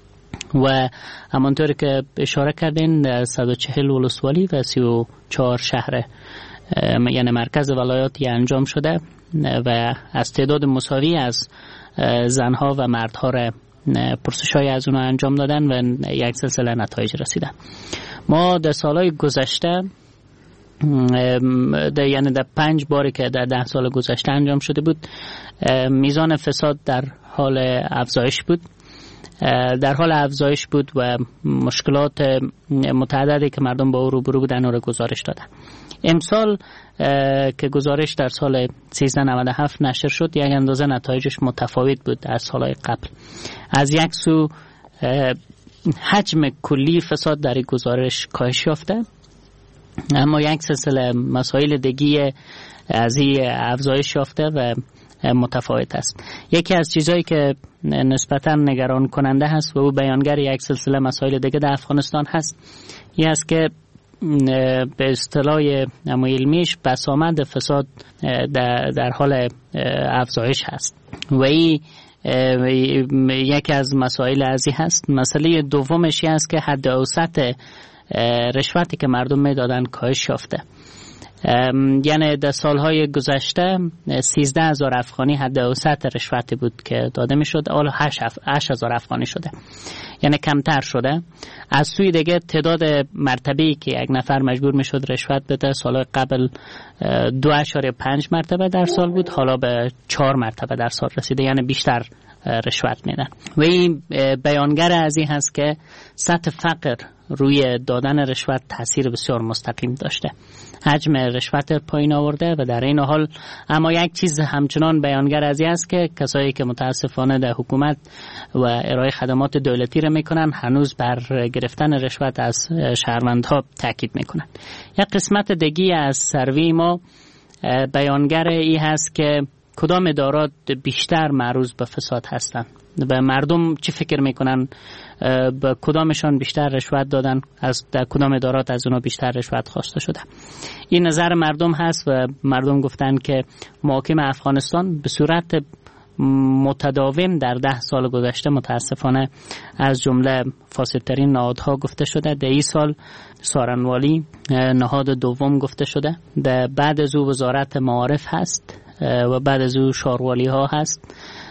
F: و همانطور که اشاره کردین در صد و چهل ولسوالی و سی و چهار شهر یعنی مرکز ولایاتی انجام شده و از تعداد مساوی از زنها و مردها را پرسش‌های از اونها انجام دادن و یک سلسله نتایج رسیدن. ما در سالهای گذشته در یعنی در پنج باری که در ده سال گذشته انجام شده بود، میزان فساد در حال افزایش بود در حال افزایش بود و مشکلات متعددی که مردم با او روبرو بودن رو گزارش دادن. امسال که گزارش در سال سیزده نود و هفت نشر شد، یک اندازه نتایجش متفاوت بود از سالهای قبل. از یک سو حجم کلی فساد در این گزارش کاهش یافته، اما یک سلسله مسائل دیگه از این افزایش یافته و متفاوت است. یکی از چیزایی که نسبتاً نگران کننده هست و او بیانگر یک سلسله مسائل دیگه در افغانستان هست، این است که به اصطلاح علمیش بسامد فساد در, در حال افزایش هست و این یکی از مسائل ازی هست. مسئله دومش این است که حد اوسط رشوتی که مردم میدادن کاهش یافته. یعنی در سالهای گذشته سیزده هزار افغانی حد اوسط رشوتی بود که داده می شد، حالا هشت هزار افغانی شده، یعنی کمتر شده. از سوی دیگه تعداد مرتبه‌ای که یک نفر مجبور می شد رشوت بده سال قبل دو اشاره پنج مرتبه در سال بود، حالا به چهار مرتبه در سال رسیده، یعنی بیشتر رشوت میدن. و این بیانگر از این هست که سطح فقر روی دادن رشوت تاثیر بسیار مستقیم داشته، حجم رشوت پایین آورده و در این حال اما یک چیز همچنان بیانگر از این است که کسایی که متاسفانه در حکومت و ارائه خدمات دولتی را میکنن هنوز بر گرفتن رشوت از شهروندها تاکید میکنن. یک قسمت دیگه از سروی ما بیانگر این هست که کدام ادارات بیشتر معروض به فساد هستند و مردم چی فکر میکنن به کدامشان بیشتر رشوت دادن، از در کدام ادارات از اونا بیشتر رشوت خواسته شده. این نظر مردم هست و مردم گفتن که محاکم افغانستان به صورت متداوم در ده سال گذشته متاسفانه از جمله فاسدترین نهادها گفته شده. در این سال سارنوالی نهاد دوم گفته شده، در بعد از او وزارت معارف هست و بعد از او شاروالی ها هست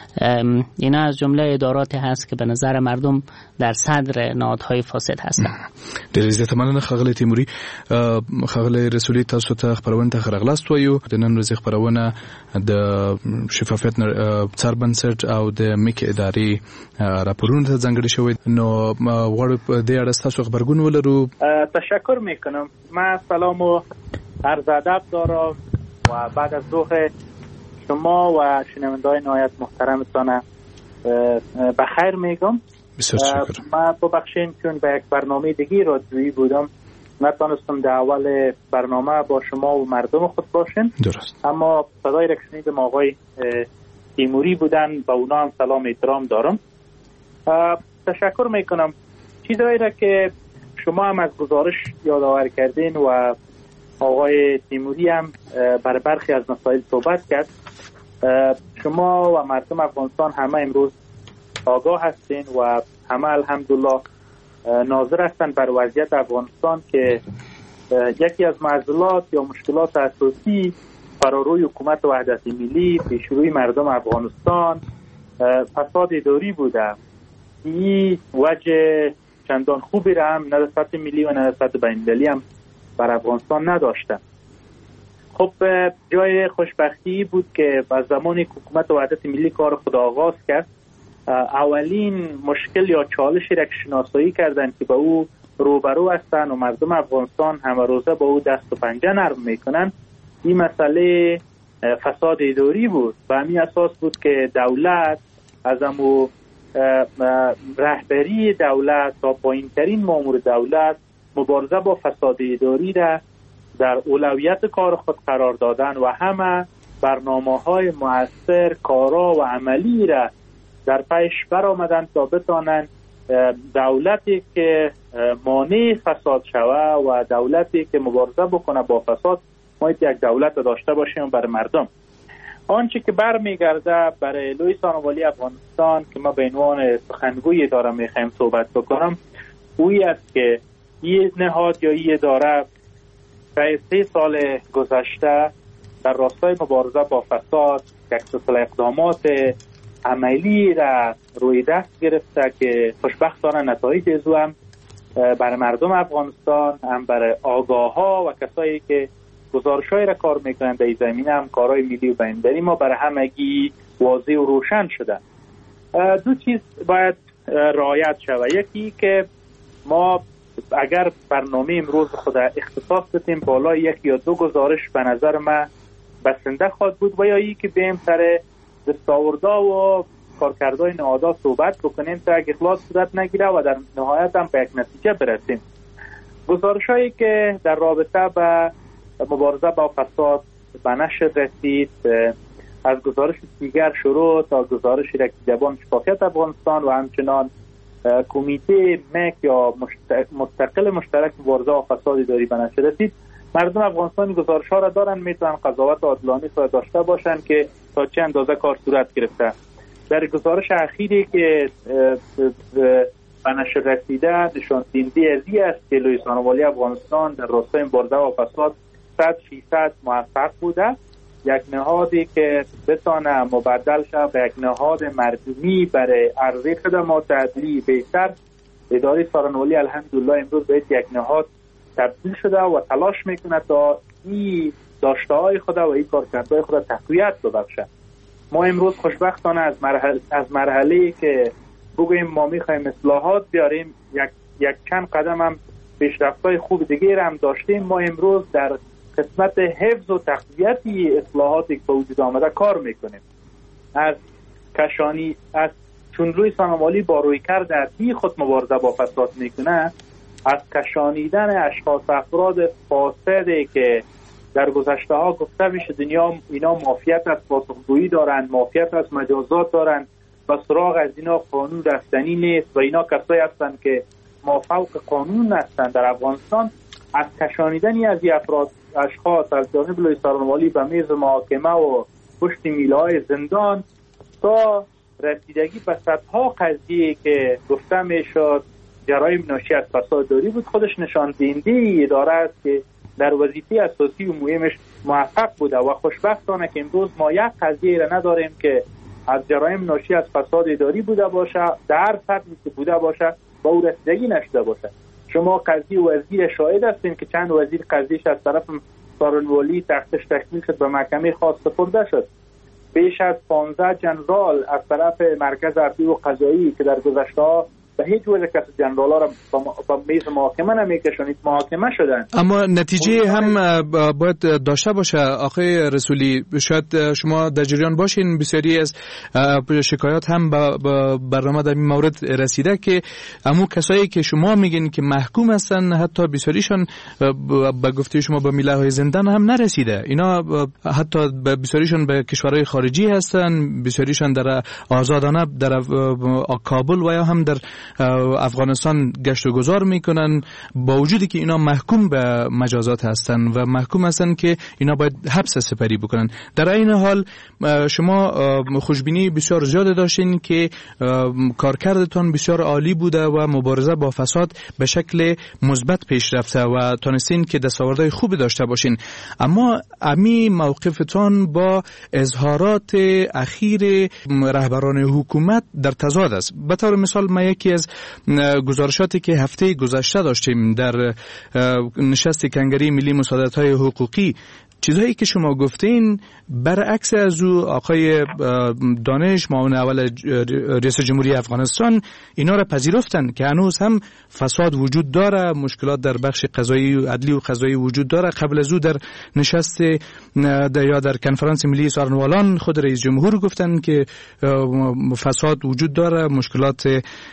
F: اینا از جمله ادارات هست که به نظر مردم در صدر نهادهای فاسد هستند.
U: ډېر زیاته مننه ښاغلی تیموري. ښاغلی رسولي، تاسو ته خپرونې ته ښه راغلاست وایو. د نن ورځې خپرونه د شفافیت څار بنسټ او د میک ادارې راپورونو ته ځانګړې شوی. نو غواړو په دې اړه ستاسو خبرګون ولرو.
H: تشکر میکنم. من سلام و عرض ادب دارم و بعد از ظهر شما و شنونده‌های نهایت محترمتان بخیر میگم. من ببخشید چون به یک برنامه دیگه رادیویی بودم نتونستم در اول برنامه با شما و مردم خود باشم.
U: درست.
H: اما صدای را شنیدم آقای تیموری بودن، به اونا هم سلام احترام دارم. تشکر میکنم. چیزایی را که شما هم از گزارش یادآور کردین و آقای تیموری هم بر برخی از مسائل صحبت کرد. شما و مردم افغانستان همه امروز آگاه هستین و همه الحمدلله ناظر هستن بر وضعیت افغانستان که یکی از معضلات یا مشکلات اساسی فراروی حکومت وحدت ملی پیشروی مردم افغانستان فساد اداری بوده. این وجه چندان خوبی را هم نه در سطح ملی و نه در سطح بین‌المللی هم بر افغانستان نداشته. خب جای خوشبختی بود که از زمانی که حکومت وحدت ملی کار خود آغاز کرد اولین مشکل یا چالشی را که شناسایی کردن که با او روبرو هستن و مردم افغانستان همه روزه با او دست و پنجه نرم میکنن، این مسئله فساد اداری بود. و همین اساس بود که دولت از امو رهبری دولت تا پایین‌ترین مامور دولت مبارزه با فساد اداری را در اولویت کار خود قرار دادن و همه برنامه‌های مؤثر کارا و عملی را در پیش برآمدن تا بتانند دولتی که مانع فساد شوه و دولتی که مبارزه بکنه با فساد ما یک دولت داشته باشیم برای مردم. آنچه که برمیگرده برای لوی سانوالی افغانستان که ما به عنوان سخنگوی اداره میخوایم صحبت بکنم، اویی است که این نهاد یا این اداره در سه سال گذشته در راستای مبارزه با فساد یک سلسله اقدامات عملی را روی دست گرفته که خوشبختانه نتایج از او هم برای مردم افغانستان هم برای آگاه ها و کسایی که گزارش‌های را کار میکنند در این زمینه هم کارهای ملی و بین‌المللی ما برای همگی واضح و روشن شده. دو چیز باید رعایت شود. یکی که ما اگر برنامه امروز خود اختصاص بدیم بالای یک یا دو گزارش به نظر من بسنده خواهد بود و یا ای که بیم سر دستاوردها و کارکردهای نهادها صحبت بکنیم تا اگه اخلاص صورت نگیره و در نهایت هم به یک نتیجه برسیم. گزارش‌هایی که در رابطه با مبارزه با فساد به نشر رسید از گزارش دیگر شروع تا گزارشی را که جبان شفافیت افغانستان و همچنان کمیته مک یا مستقل مشترک مبارزه با فساد اداری به نشر رسید، مردم افغانستان گزارش ها را دارن، میتونن قضاوت عادلانه را داشته باشن که تا چه اندازه کار صورت گرفته. در گزارش اخیری که به نشر رسیده نشان دهنده از این است که لوی سانوالی افغانستان در راستای مبارزه با فساد صد فیصد موفق بوده. یک نهادی که بتانه مبدل شد به یک نهاد مردمی برای عرضه خدمات عدلی بهتر، اداره سانوالی الحمدلله امروز به یک نهاد تبدیل شده و تلاش میکنه تا این داشته های خود و این کارکردهای خود تقویت ببخشه. ما امروز خوشبختانه از مرحله از مرحله‌ای که بگوییم ما میخوایم اصلاحات بیاریم یک یک چند قدم هم پیشرفت‌های خوب دیگه هم داشتیم. ما امروز در قسمت حفظ و تقویت اصلاحاتی که به وجود آمده کار میکنیم. از کشانی از چون لوی سانوالی با رویکرد عدلی خود مبارزه با فساد میکنه، از کشانیدن اشخاص افراد فاسدی که در گذشته ها گفته میشه دنیا اینا مافیت از پاسخگویی دارن، مافیت از مجازات دارن و سراغ از اینا قانون رفتنی نیست و اینا کسایی هستن که مافوق قانون هستن در افغانستان، از کشانیدنی از این افراد اشخاص از جانب لوی سانوالی به میز محاکمه و پشت میله‌های زندان تا رسیدگی به صدها قضیه که گفته میشد جرایم ناشی از فساد اداری بود، خودش نشان دهنده اداره است که در وظیفه اساسی و مهمش موفق بوده و خوشبختانه که امروز ما یک قضیه را نداریم که از جرایم ناشی از فساد اداری بوده باشه، در سطحی که بوده باشه با او رسیدگی نشده باشه. شما قضیه وزیر شاهد هستین که چند وزیر قضیهش از طرف سارنوالی تختش تکمیل شد به محکمه خاص سپرده شد. بیش از پانزده جنرال از طرف مرکز ارتش و قضایی که در گذشته ها به هیچ وجه کس جنرال ها را با میز محاکمه نمیکشونید محاکمه شدن.
U: اما نتیجه هم باید داشته باشه آقای رسولی. شاید شما در جریان باشین بسیاری از شکایات هم به برنامه در این مورد رسیده که همون کسایی که شما میگین که محکوم هستن حتی بسیاریشان به گفته شما به میله‌های زندان هم نرسیده. اینا حتی بسیاریشان به کشورهای خارجی هستن، بسیاریشان در آزادانه در کابل و یا هم در افغانستان گشت و گذار میکنن، با وجودی که اینا محکوم به مجازات هستن و محکوم هستن که اینا باید حبس سپری بکنن. در این حال شما خوشبینی بسیار زیاد داشتین که کارکردتان بسیار عالی بوده و مبارزه با فساد به شکل مثبت پیش رفته و تونستین که دستاوردهای خوبی داشته باشین. اما امی موقفتان با اظهارات اخیر رهبران حکومت در تضاد است. به طور مثال ما یکی از گزارشاتی که هفته گذشته داشتیم در نشست کنگره ملی مساعدت‌های حقوقی، چیزهایی که شما گفتین برعکس از او آقای دانش معاون اول رئیس جمهوری افغانستان اینا را پذیرفتن که هنوز هم فساد وجود داره، مشکلات در بخش قضایی و عدلی و قضایی وجود داره. قبل از او در نشست در یا در کنفرانس ملی سارنوالان خود رئیس جمهور گفتن که فساد وجود داره، مشکلات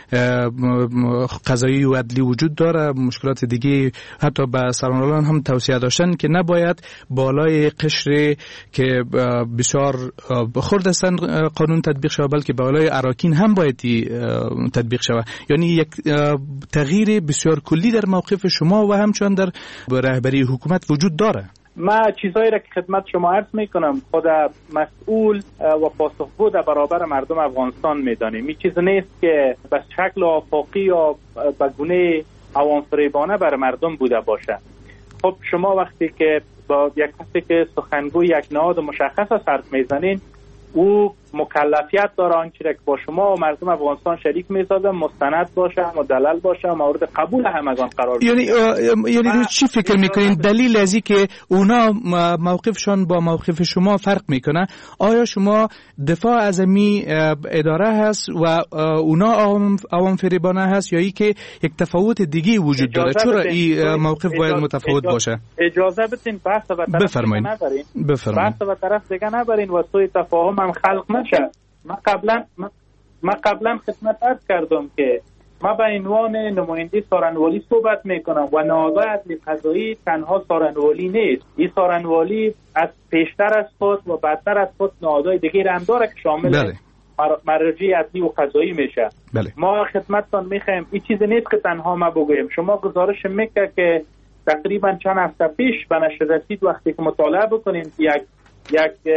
U: قضایی و عدلی وجود داره، مشکلات دیگه. حتی به سارنوالان هم توصیه داشتن که نباید بالای قشر که بسیار خرد هستن قانون تطبیق شود، بلکه بالای اراکین هم باید تطبیق شود. یعنی یک تغییر بسیار کلی در موقف شما و همچنان در رهبری حکومت وجود داره.
H: ما چیزایی را که خدمت شما عرض میکنم خود مسئول و پاسخگو در برابر مردم افغانستان میدانیم. این چیز نیست که به شکل آفاقی یا به گونه عوام‌فریبانه بر مردم بوده باشه. خب شما وقتی که با یک کسی که سخنگوی یک نهاد مشخص است حرف میزنین، او مکلفیت داره آنچه که با شما و مردم افغانستان شریک میسازه مستند باشه، مدلل باشه، مورد قبول همگان قرار بگیره.
U: یعنی یعنی چی فکر میکنین دلیل از این که اونا موقفشون با موقف شما فرق میکنه؟ آیا شما دفاع از می اداره هست و اونا عوام فریبانه هست یا ای که یک تفاوت دیگه وجود داره؟ چرا این موقف باید متفاوت باشه؟
H: اجازه بدین بحث و طرف دیگه نبرین. بحث و طرف دیگه نبرین و سوء تفاهم هم خلق نشه. ما قبلا ما قبلا خدمت عرض کردم که ما به عنوان نماینده سارنوالی صحبت میکنم و نهادهای عدلی قضایی تنها سارنوالی نیست. این سارنوالی از پیشتر از خود و بعدتر از خود نهادهای دیگه هم داره که شامل بله. مراجع عدلی و قضایی میشه. بله. ما خدمتتان میخوایم این چیز نیست که تنها ما بگویم. شما گزارش میکنه که تقریبا چند هفته پیش به نشر رسید وقتی که مطالعه بکنیم یک یک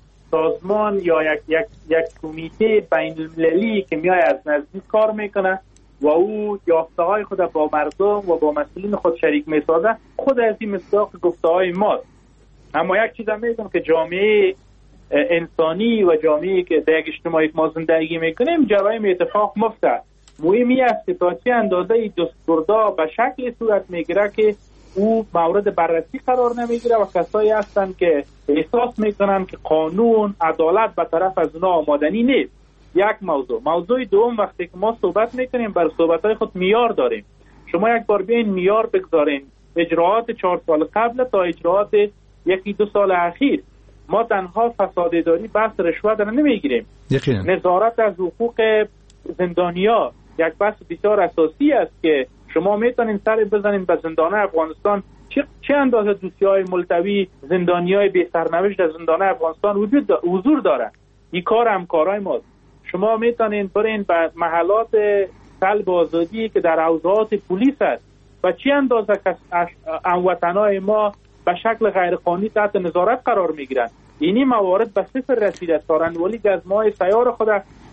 H: سازمان یا یک یک یک کمیته بین‌المللی که میای از نزدیک کار میکنه و او یافته‌های خود با مردم و با مسئولین خود شریک میسازه، خود از این مصداق گفته‌های ماست. اما یک چیز هم میگم که جامعه انسانی و جامعه‌ای که در یک اجتماعی ما زندگی میکنیم جرایم اتفاق میفته. مهمی است که تا چه اندازه دستوردها به شکل صورت میگیره که او مورد بررسی قرار نمیگیره و کسایی هستن که احساس میکنن که قانون عدالت به طرف از اونا آمادنی نیست. یک موضوع. موضوع دوم، وقتی که ما صحبت میکنیم بر صحبتهای خود میار داریم. شما یک بار بیاین میار بگذارین اجراعات چهار سال قبل تا اجراعات یکی دو سال اخیر. ما تنها فساد اداری بحث رشوت را نمیگیریم. نظارت از حقوق زندانیا یک بحث بسیار اساسی است که شما میتونین سر بزنین به زندانه افغانستان چه چه اندازه دوسیه‌های ملتوی زندانیای بی سرنوشت در زندانه افغانستان وجود دا، حضور داره. این کار همکارای ماست. شما میتونین برین به محلات سلب آزادی که در حوزه‌ات پلیس است و چه اندازه هموطنای ما به شکل غیرقانونی تحت نظارت قرار میگیرن. اینی موارد به صفر رسیده. سارنوالی که از ماه سیار خود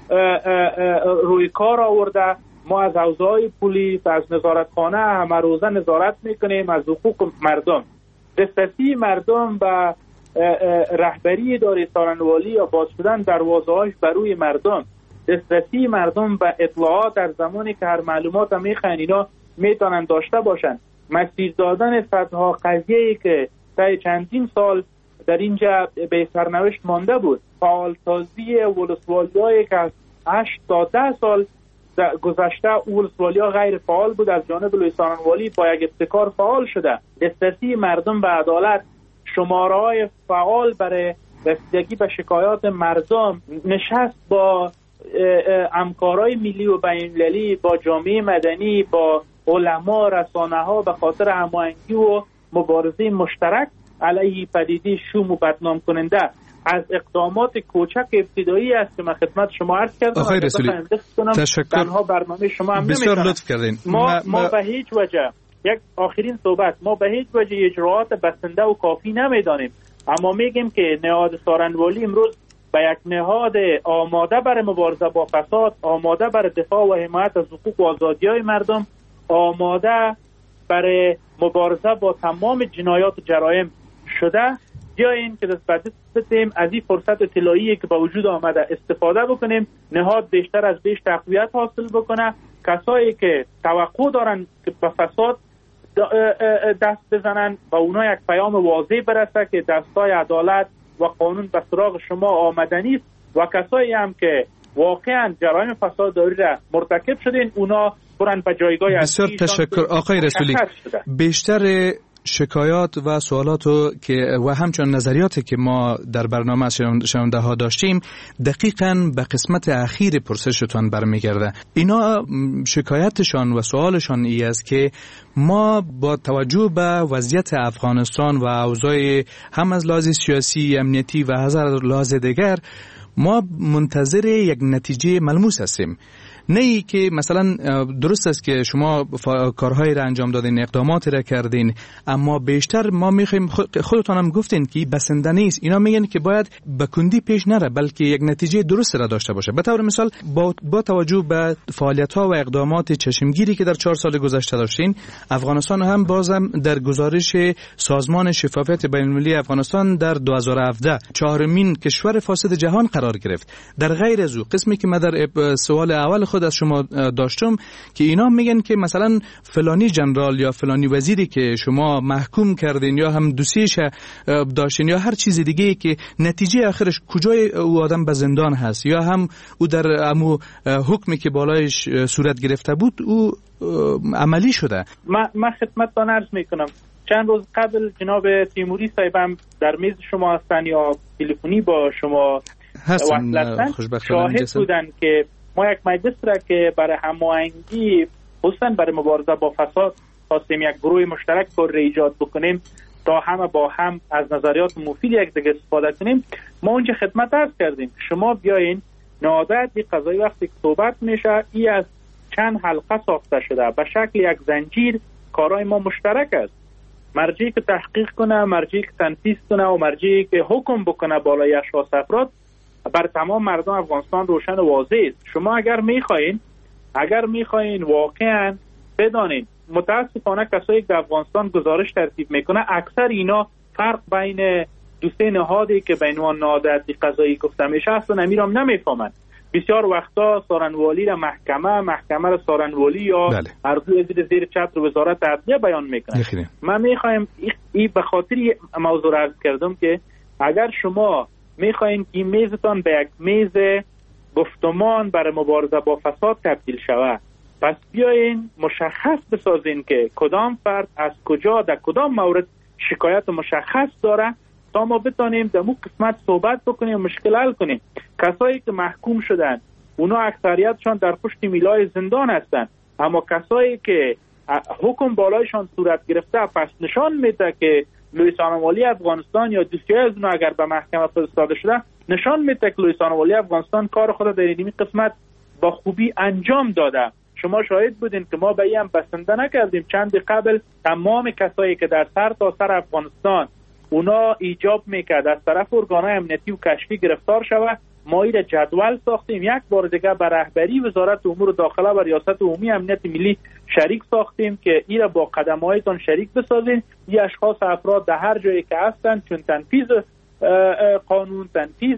H: روی کار آورده، ما از حوزه‌های پلیس، از نظارتخانه همه روزه نظارت میکنیم از حقوق مردم. دسترسی مردم به رهبری اداره سارنوالی یا باز شدن دروازه‌هاش بر روی مردم، دسترسی مردم به اطلاعات در زمانی که هر معلومات هم میخواین اینا میتونن داشته باشن، مسیر دادن صدها قضیه‌ای که تا چندین سال در اینجا به سرنوشت مانده بود، فعالسازی ولسوالی‌هایی که از هشت تا ده سال گذشته ولسوالی‌ها غیر فعال بود از جانب لوی سارنوالی با یک ابتکار فعال شده، دسترسی مردم به عدالت، شماره‌های فعال برای رسیدگی به شکایات مردم، نشست با همکارای ملی و بین‌المللی، با جامعه مدنی، با علما، رسانه‌ها به خاطر هماهنگی و مبارزه مشترک علیه پدیده شوم و بدنام کننده از اقدامات کوچک ابتدایی است که من خدمت شما عرض کردم.
U: آقای رسولی تشکر.
H: تنها برنامه شما هم
U: بسیار لطف کردین.
H: ما ما, ما به هیچ وجه یک آخرین صحبت ما به هیچ وجه اجراعات بسنده و کافی نمیدانیم، اما میگیم که نهاد سارنوالی امروز به یک نهاد آماده برای مبارزه با فساد، آماده برای دفاع و حمایت از حقوق و آزادی‌های مردم، آماده برای مبارزه با تمام جنایات و جرایم شده. بیایین که دست به دست بدیم از این فرصت طلایی که به وجود آمده استفاده بکنیم، نهاد بیشتر از بیش تقویت حاصل بکنه، کسایی که توقع دارن که به فساد دست بزنن و اونا یک پیام واضح برسه که دستای عدالت و قانون به سراغ شما آمدنی است و کسایی هم که واقعا جرایم فساداری را مرتکب شدین اونا برن به جایگاه
U: بسیار تشکر آقای رسولی. بیشتر شکایات و سوالات که و همچنین نظریاتی که ما در برنامه شنونده ها داشتیم دقیقاً به قسمت اخیر پرسشتان برمیگرده. اینا شکایتشان و سوالشان ای است که ما با توجه به وضعیت افغانستان و اوضاع هم از لحاظ سیاسی، امنیتی و هزار لحاظ دیگر ما منتظر یک نتیجه ملموس هستیم. نه ای که مثلا درست است که شما کارهایی را انجام دادین، اقداماتی را کردین، اما بیشتر ما میخوایم خودتان هم گفتین که بسنده نیست. اینا میگن که باید به کندی پیش نره بلکه یک نتیجه درست را داشته باشه. به طور مثال با, با توجه به فعالیت‌ها و اقدامات چشمگیری که در چهار سال گذشته داشتین، افغانستان هم بازم در گزارش سازمان شفافیت بین‌المللی افغانستان در دو هزار و هفده چهارمین کشور فاسد جهان قرار گرفت. در غیر از او قسمی که من در سوال اول خود از شما داشتم که اینا میگن که مثلا فلانی جنرال یا فلانی وزیری که شما محکوم کردین یا هم دوسیش داشتین یا هر چیز دیگه که نتیجه آخرش کجای او آدم به زندان هست یا هم او در امو حکمی که بالایش صورت گرفته بود او عملی شده.
H: من من خدمتتان عرض میکنم چند روز قبل جناب تیموری صاحبم در میز شما هستن یا تلفنی با شما
U: هستن،
H: شاهد بودن که ما یک مجلس را که برای هماهنگی خصوصا برای مبارزه با فساد خواستیم یک گروه مشترک کار ایجاد بکنیم تا همه با هم از نظریات مفید یک دیگه استفاده کنیم. ما اونجا خدمت عرض کردیم شما بیاین نهادت این قضایی وقتی که صحبت میشه ای از چند حلقه ساخته شده به شکل یک زنجیر کارهای ما مشترک است. مرجعی که تحقیق کنه، مرجعی که تنفیذ کنه و مرجعی که حکم بکنه بالای اشخاص افراد بر تمام مردم افغانستان روشن و واضح است. شما اگر میخواین اگر میخواین واقعا بدانید متاسفانه کسایی که افغانستان گزارش ترتیب میکنه اکثر اینا فرق بین دو سه نهادی که بین اون نهادات قضایی گفته میشه اصلا امیرام نمیفهمن. بسیار وقتا سارنوالی را محکمه محکمه را سارنوالی یا
U: بله.
H: هر دو زیر زیر چتر وزارت عدلیه بیان میکنه. من میخوایم این به خاطر موضوع را عرض کردم که اگر شما میخواین این میزتان به یک میز گفتمان برای مبارزه با فساد تبدیل شود پس بیاین مشخص بسازین که کدام فرد از کجا در کدام مورد شکایت مشخص داره تا ما بتانیم در مو قسمت صحبت بکنیم و مشکل حل کنیم. کسایی که محکوم شدن اونا اکثریتشان در پشت میلای زندان هستند، اما کسایی که حکم بالایشان صورت گرفته پس نشان میده که لوی سارنوالی افغانستان یا دوسیای از اونها اگر به محکمه فرستاده شده نشان میده که لوی سارنوالی افغانستان کار خود در این قسمت با خوبی انجام داده. شما شاهد بودین که ما به این هم بسنده نکردیم. چند قبل تمام کسایی که در سر تا سر افغانستان اونا ایجاب میکرد از طرف ارگانهای امنیتی و کشفی گرفتار شود ما این جدول ساختیم. یک بار دیگه به رهبری وزارت امور داخله و ریاست عمومی امنیت ملی شریک ساختیم که این را با قدم‌هایتان شریک بسازین. این اشخاص افراد در هر جایی که هستند چون تنفیذ قانون، تنفیذ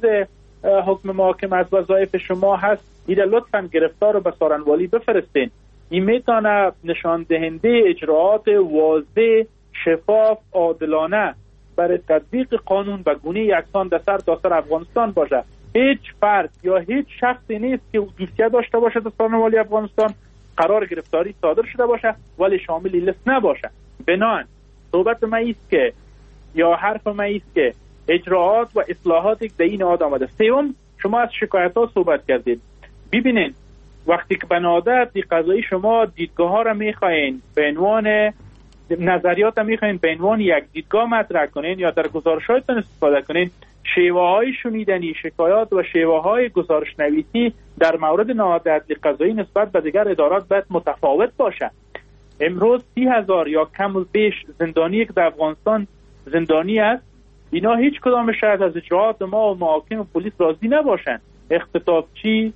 H: حکم محاکمه از وظایف شما هست. ایده لطفاً گرفتار رو به سارنوالی بفرستین. این میتونه نشان دهنده اجراعات واضح، شفاف، عادلانه برای تطبیق قانون به گونه یکسان در سر تا سر افغانستان باشه. هیچ فرد یا هیچ شخصی نیست که دوستیت داشته باشه در سارنوالی افغانستان قرار گرفتاری صادر شده باشه ولی شامل لیست نباشه. بنابراین صحبت ما است که یا حرف ما است که اجراعات و اصلاحاتی که در این آد آمده. سوم، شما از شکایت ها صحبت کردید. ببینید وقتی که بنادر دی قضایی شما دیدگاه ها را میخواین به عنوان نظریات را میخواین به عنوان یک دیدگاه مطرح کنین یا در گزارشاتتون استفاده کنین، شیوه های شنیدنی شکایات و شیوه های گزارش نویسی در مورد نهاد عدلی قضایی نسبت به دیگر ادارات باید متفاوت باشه. امروز سی هزار یا کم و بیش زندانی که در افغانستان زندانی است، اینا هیچ کدام شاید از اجراعات ما و محاکم و پلیس راضی نباشن. اختطافچی،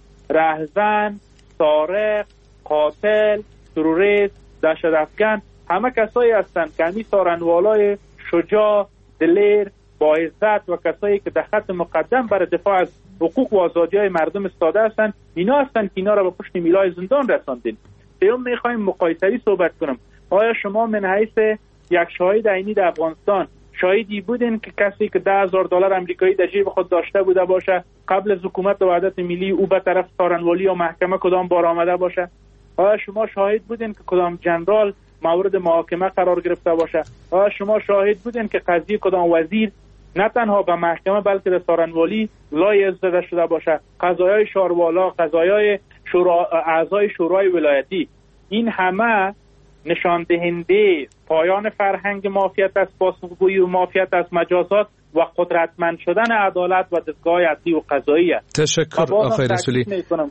H: رهزن، سارق، قاتل، تروریست، دهشت افکن همه کسایی هستند که همی سارنوالای شجاع، دلیر، با عزت و کسایی که در خط مقدم برای دفاع از حقوق و آزادی‌های مردم ایستاده هستند، اینا هستند که اینا را به پشت میلای زندان رساندین. بیام میخوایم مقایسه‌ای صحبت کنم. آیا شما من حیث یک شاهد عینی در افغانستان شاهدی بودین که کسی که ده هزار دلار امریکایی در جیب خود داشته بوده باشه قبل از حکومت وحدت ملی او به طرف سارنوالی و محکمه کدام بار آمده باشه؟ آیا شما شاهد بودین که کدام جنرال مورد محاکمه قرار گرفته باشه؟ آیا شما شاهد بودین که قضیه کدام وزیر نه تنها به محکمه بلکه در سارنوالی لایحه زده شده باشه؟ قضایای شاروالا، قضایای شورا، اعضای شورای ولایتی، این همه نشان دهنده پایان فرهنگ مافیت از پاسخگویی و مافیت از مجازات و قدرتمند شدن عدالت و دستگاه عدلی و قضایی است.
U: تشکر آقای رسولی.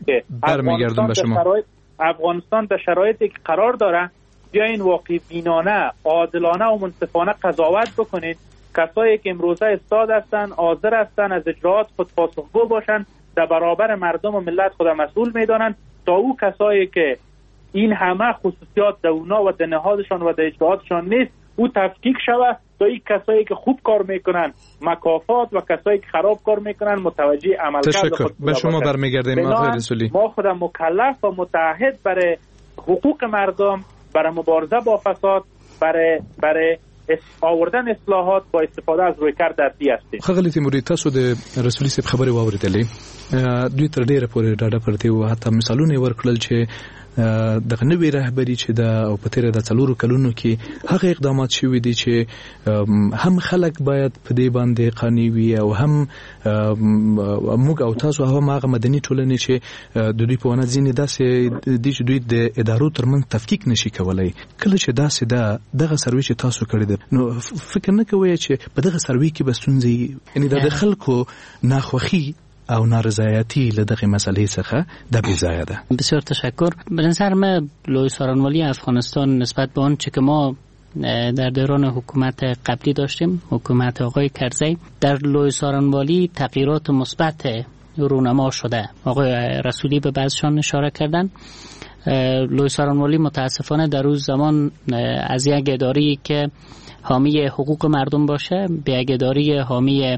U: برمیگردم به شما.
H: افغانستان در شرایطی که قرار داره بیاین واقعی بینانه، عادلانه و منصفانه قضاوت بکنید. کسایی که امروزه استاد هستن، حاضر هستن از اجراعات خود پاسخگو باشن، در برابر مردم و ملت خود مسئول میدانن، تا او کسایی که این همه خصوصیات در اونا و در نهادشان و در اجراعاتشان نیست او تفکیک شود، تا این کسایی که خوب کار میکنن مکافات و کسایی که خراب کار میکنن متوجه عملکرد خود
U: به شما برمیگردیم آقای رسولی.
H: ما خود مکلف و متعهد برای حقوق مردم، برای مبارزه با فساد، برای برای آوردن اصلاحات با استفاده از رویکرد عدلی هستیم.
U: خغلی تیموری، تاسو د رسولي صاحب خبرې واورېدلې. دوی تر ډیره پورې ډاډه پرتې وو، حتی مثالونه ورکړل چې دغه نوې رهبری چې د او په تیره د څلورو کلونو کې هغه اقدامات شوي دي چې هم خلک باید په دې باندې قانع وي او هم موږ او تاسو هم هغه مدني ټولنې چې د دوی په ونه ځینې داسې دي چې دوی د ادارو ترمنځ تفکیک نشي کولای. کله چې داسې ده دغه سروي چې تاسو کړی ده، نو فکر نه کوئ چې په دغه سروي کې به ستونزې، یعنی د خلکو ناخوښي او نارضایتی لدغه مسئله څخه د بیزایه ده؟
F: بسیار تشکر. به نظر من لوی سارنوالی افغانستان نسبت به آن چه که ما در دوران حکومت قبلی داشتیم، حکومت آقای کرزی، در لوی سارنوالی تغییرات مثبت رونما شده. آقای رسولی به بعضشان اشاره کردن. لوی سارنوالی متاسفانه در روز زمان از یک اداری که حامی حقوق مردم باشه به یک اداری حامی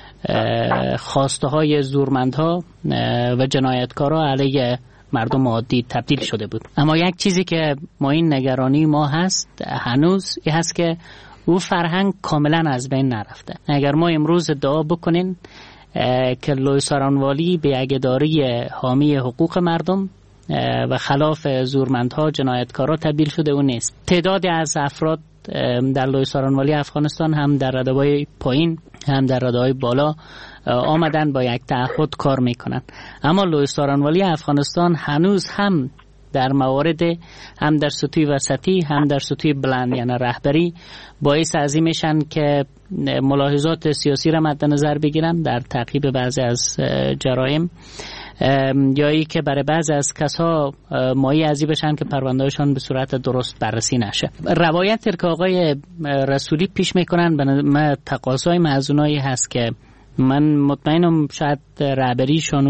F: خواسته های زورمندها و جنایتکارا علیه مردم عادی تبدیل شده بود. اما یک چیزی که ما این نگرانی ما هست هنوز این هست که او فرهنگ کاملا از بین نرفته. اگر ما امروز ادعا بکنین که لوی سارنوالی به یک اداره حامی حقوق مردم و خلاف زورمندها جنایتکارا تبدیل شده، او نیست. تعدادی از افراد در لوی سارنوالی افغانستان هم در رده‌های پایین هم در رده‌های بالا آمدن با یک تعهد کار میکنن. اما لوی سارنوالی افغانستان هنوز هم در موارد هم در سطوح وسطی هم در سطوح بلند یعنی رهبری باعث از این میشن که ملاحظات سیاسی را مد نظر بگیرن در تعقیب بعضی از جرایم، یا ای که برای بعضی از کسا مایه ازی بشن که پروندهشان به صورت درست بررسی نشه. روایت که آقای رسولی پیش میکنن به تقاضای معزونایی هست که من مطمئنم شاید رهبریشان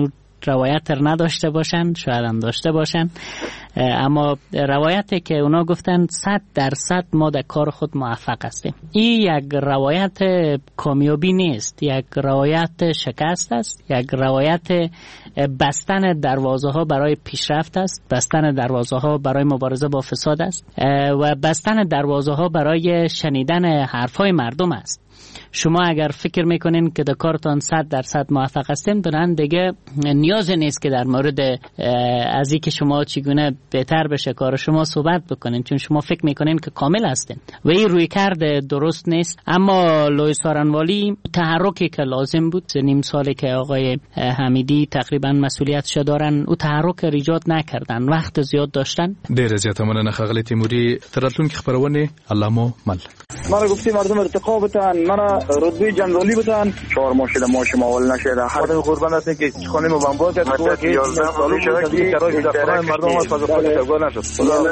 F: روایت نداشته باشن، شاید هم داشته باشن، اما روایتی که اونا گفتن صد درصد ما در کار خود موفق هستیم، این یک روایت کامیابی نیست، یک روایت شکست است، یک روایت بستن دروازه ها برای پیشرفت است، بستن دروازه ها برای مبارزه با فساد است و بستن دروازه ها برای شنیدن حرف های مردم است. شما اگر فکر میکنین که در کارتان صد درصد موفق هستیم، دارن دیگه نیاز نیست که در مورد از اینکه شما چگونه بهتر بشه کار شما صحبت بکنین، چون شما فکر میکنین که کامل هستین و این روی کرده درست نیست. اما لوی سارنوالی تحرکی که لازم بود، نیم سالی که آقای حمیدی تقریبا مسئولیتش دارن، او تحرک ایجاد نکردن، وقت زیاد داشتن.
U: ډیر زیات مننه خغلی تیموری. تراتلونکي خبرونه علامه مل.
I: ما گفتی مردم ارتقا بتن، من رتبه جنرالی بتن، چهار ماه شده ما شما اول نشده، هر قربان هستیم که خانه ما بمبار کرد تو که یازده سال شده که کارای دفتر مردم ما فاز خود تبدیل نشد. خدا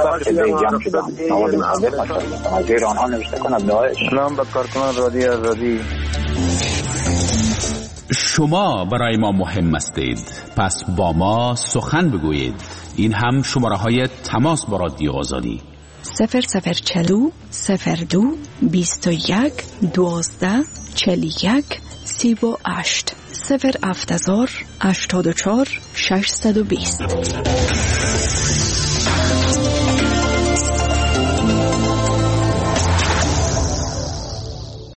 I: از ایران ها نوشته کنم داعش. سلام به کارکنان رادیو آزادی.
B: شما برای ما مهم هستید، پس با ما سخن بگویید. این هم شماره های تماس با رادیو آزادی:
D: صفر صفر چلو صفر دو بیست و یک دوازده چل یک سی و هشت صفر هفت هزار هشتاد و چهار ششصد و بیست.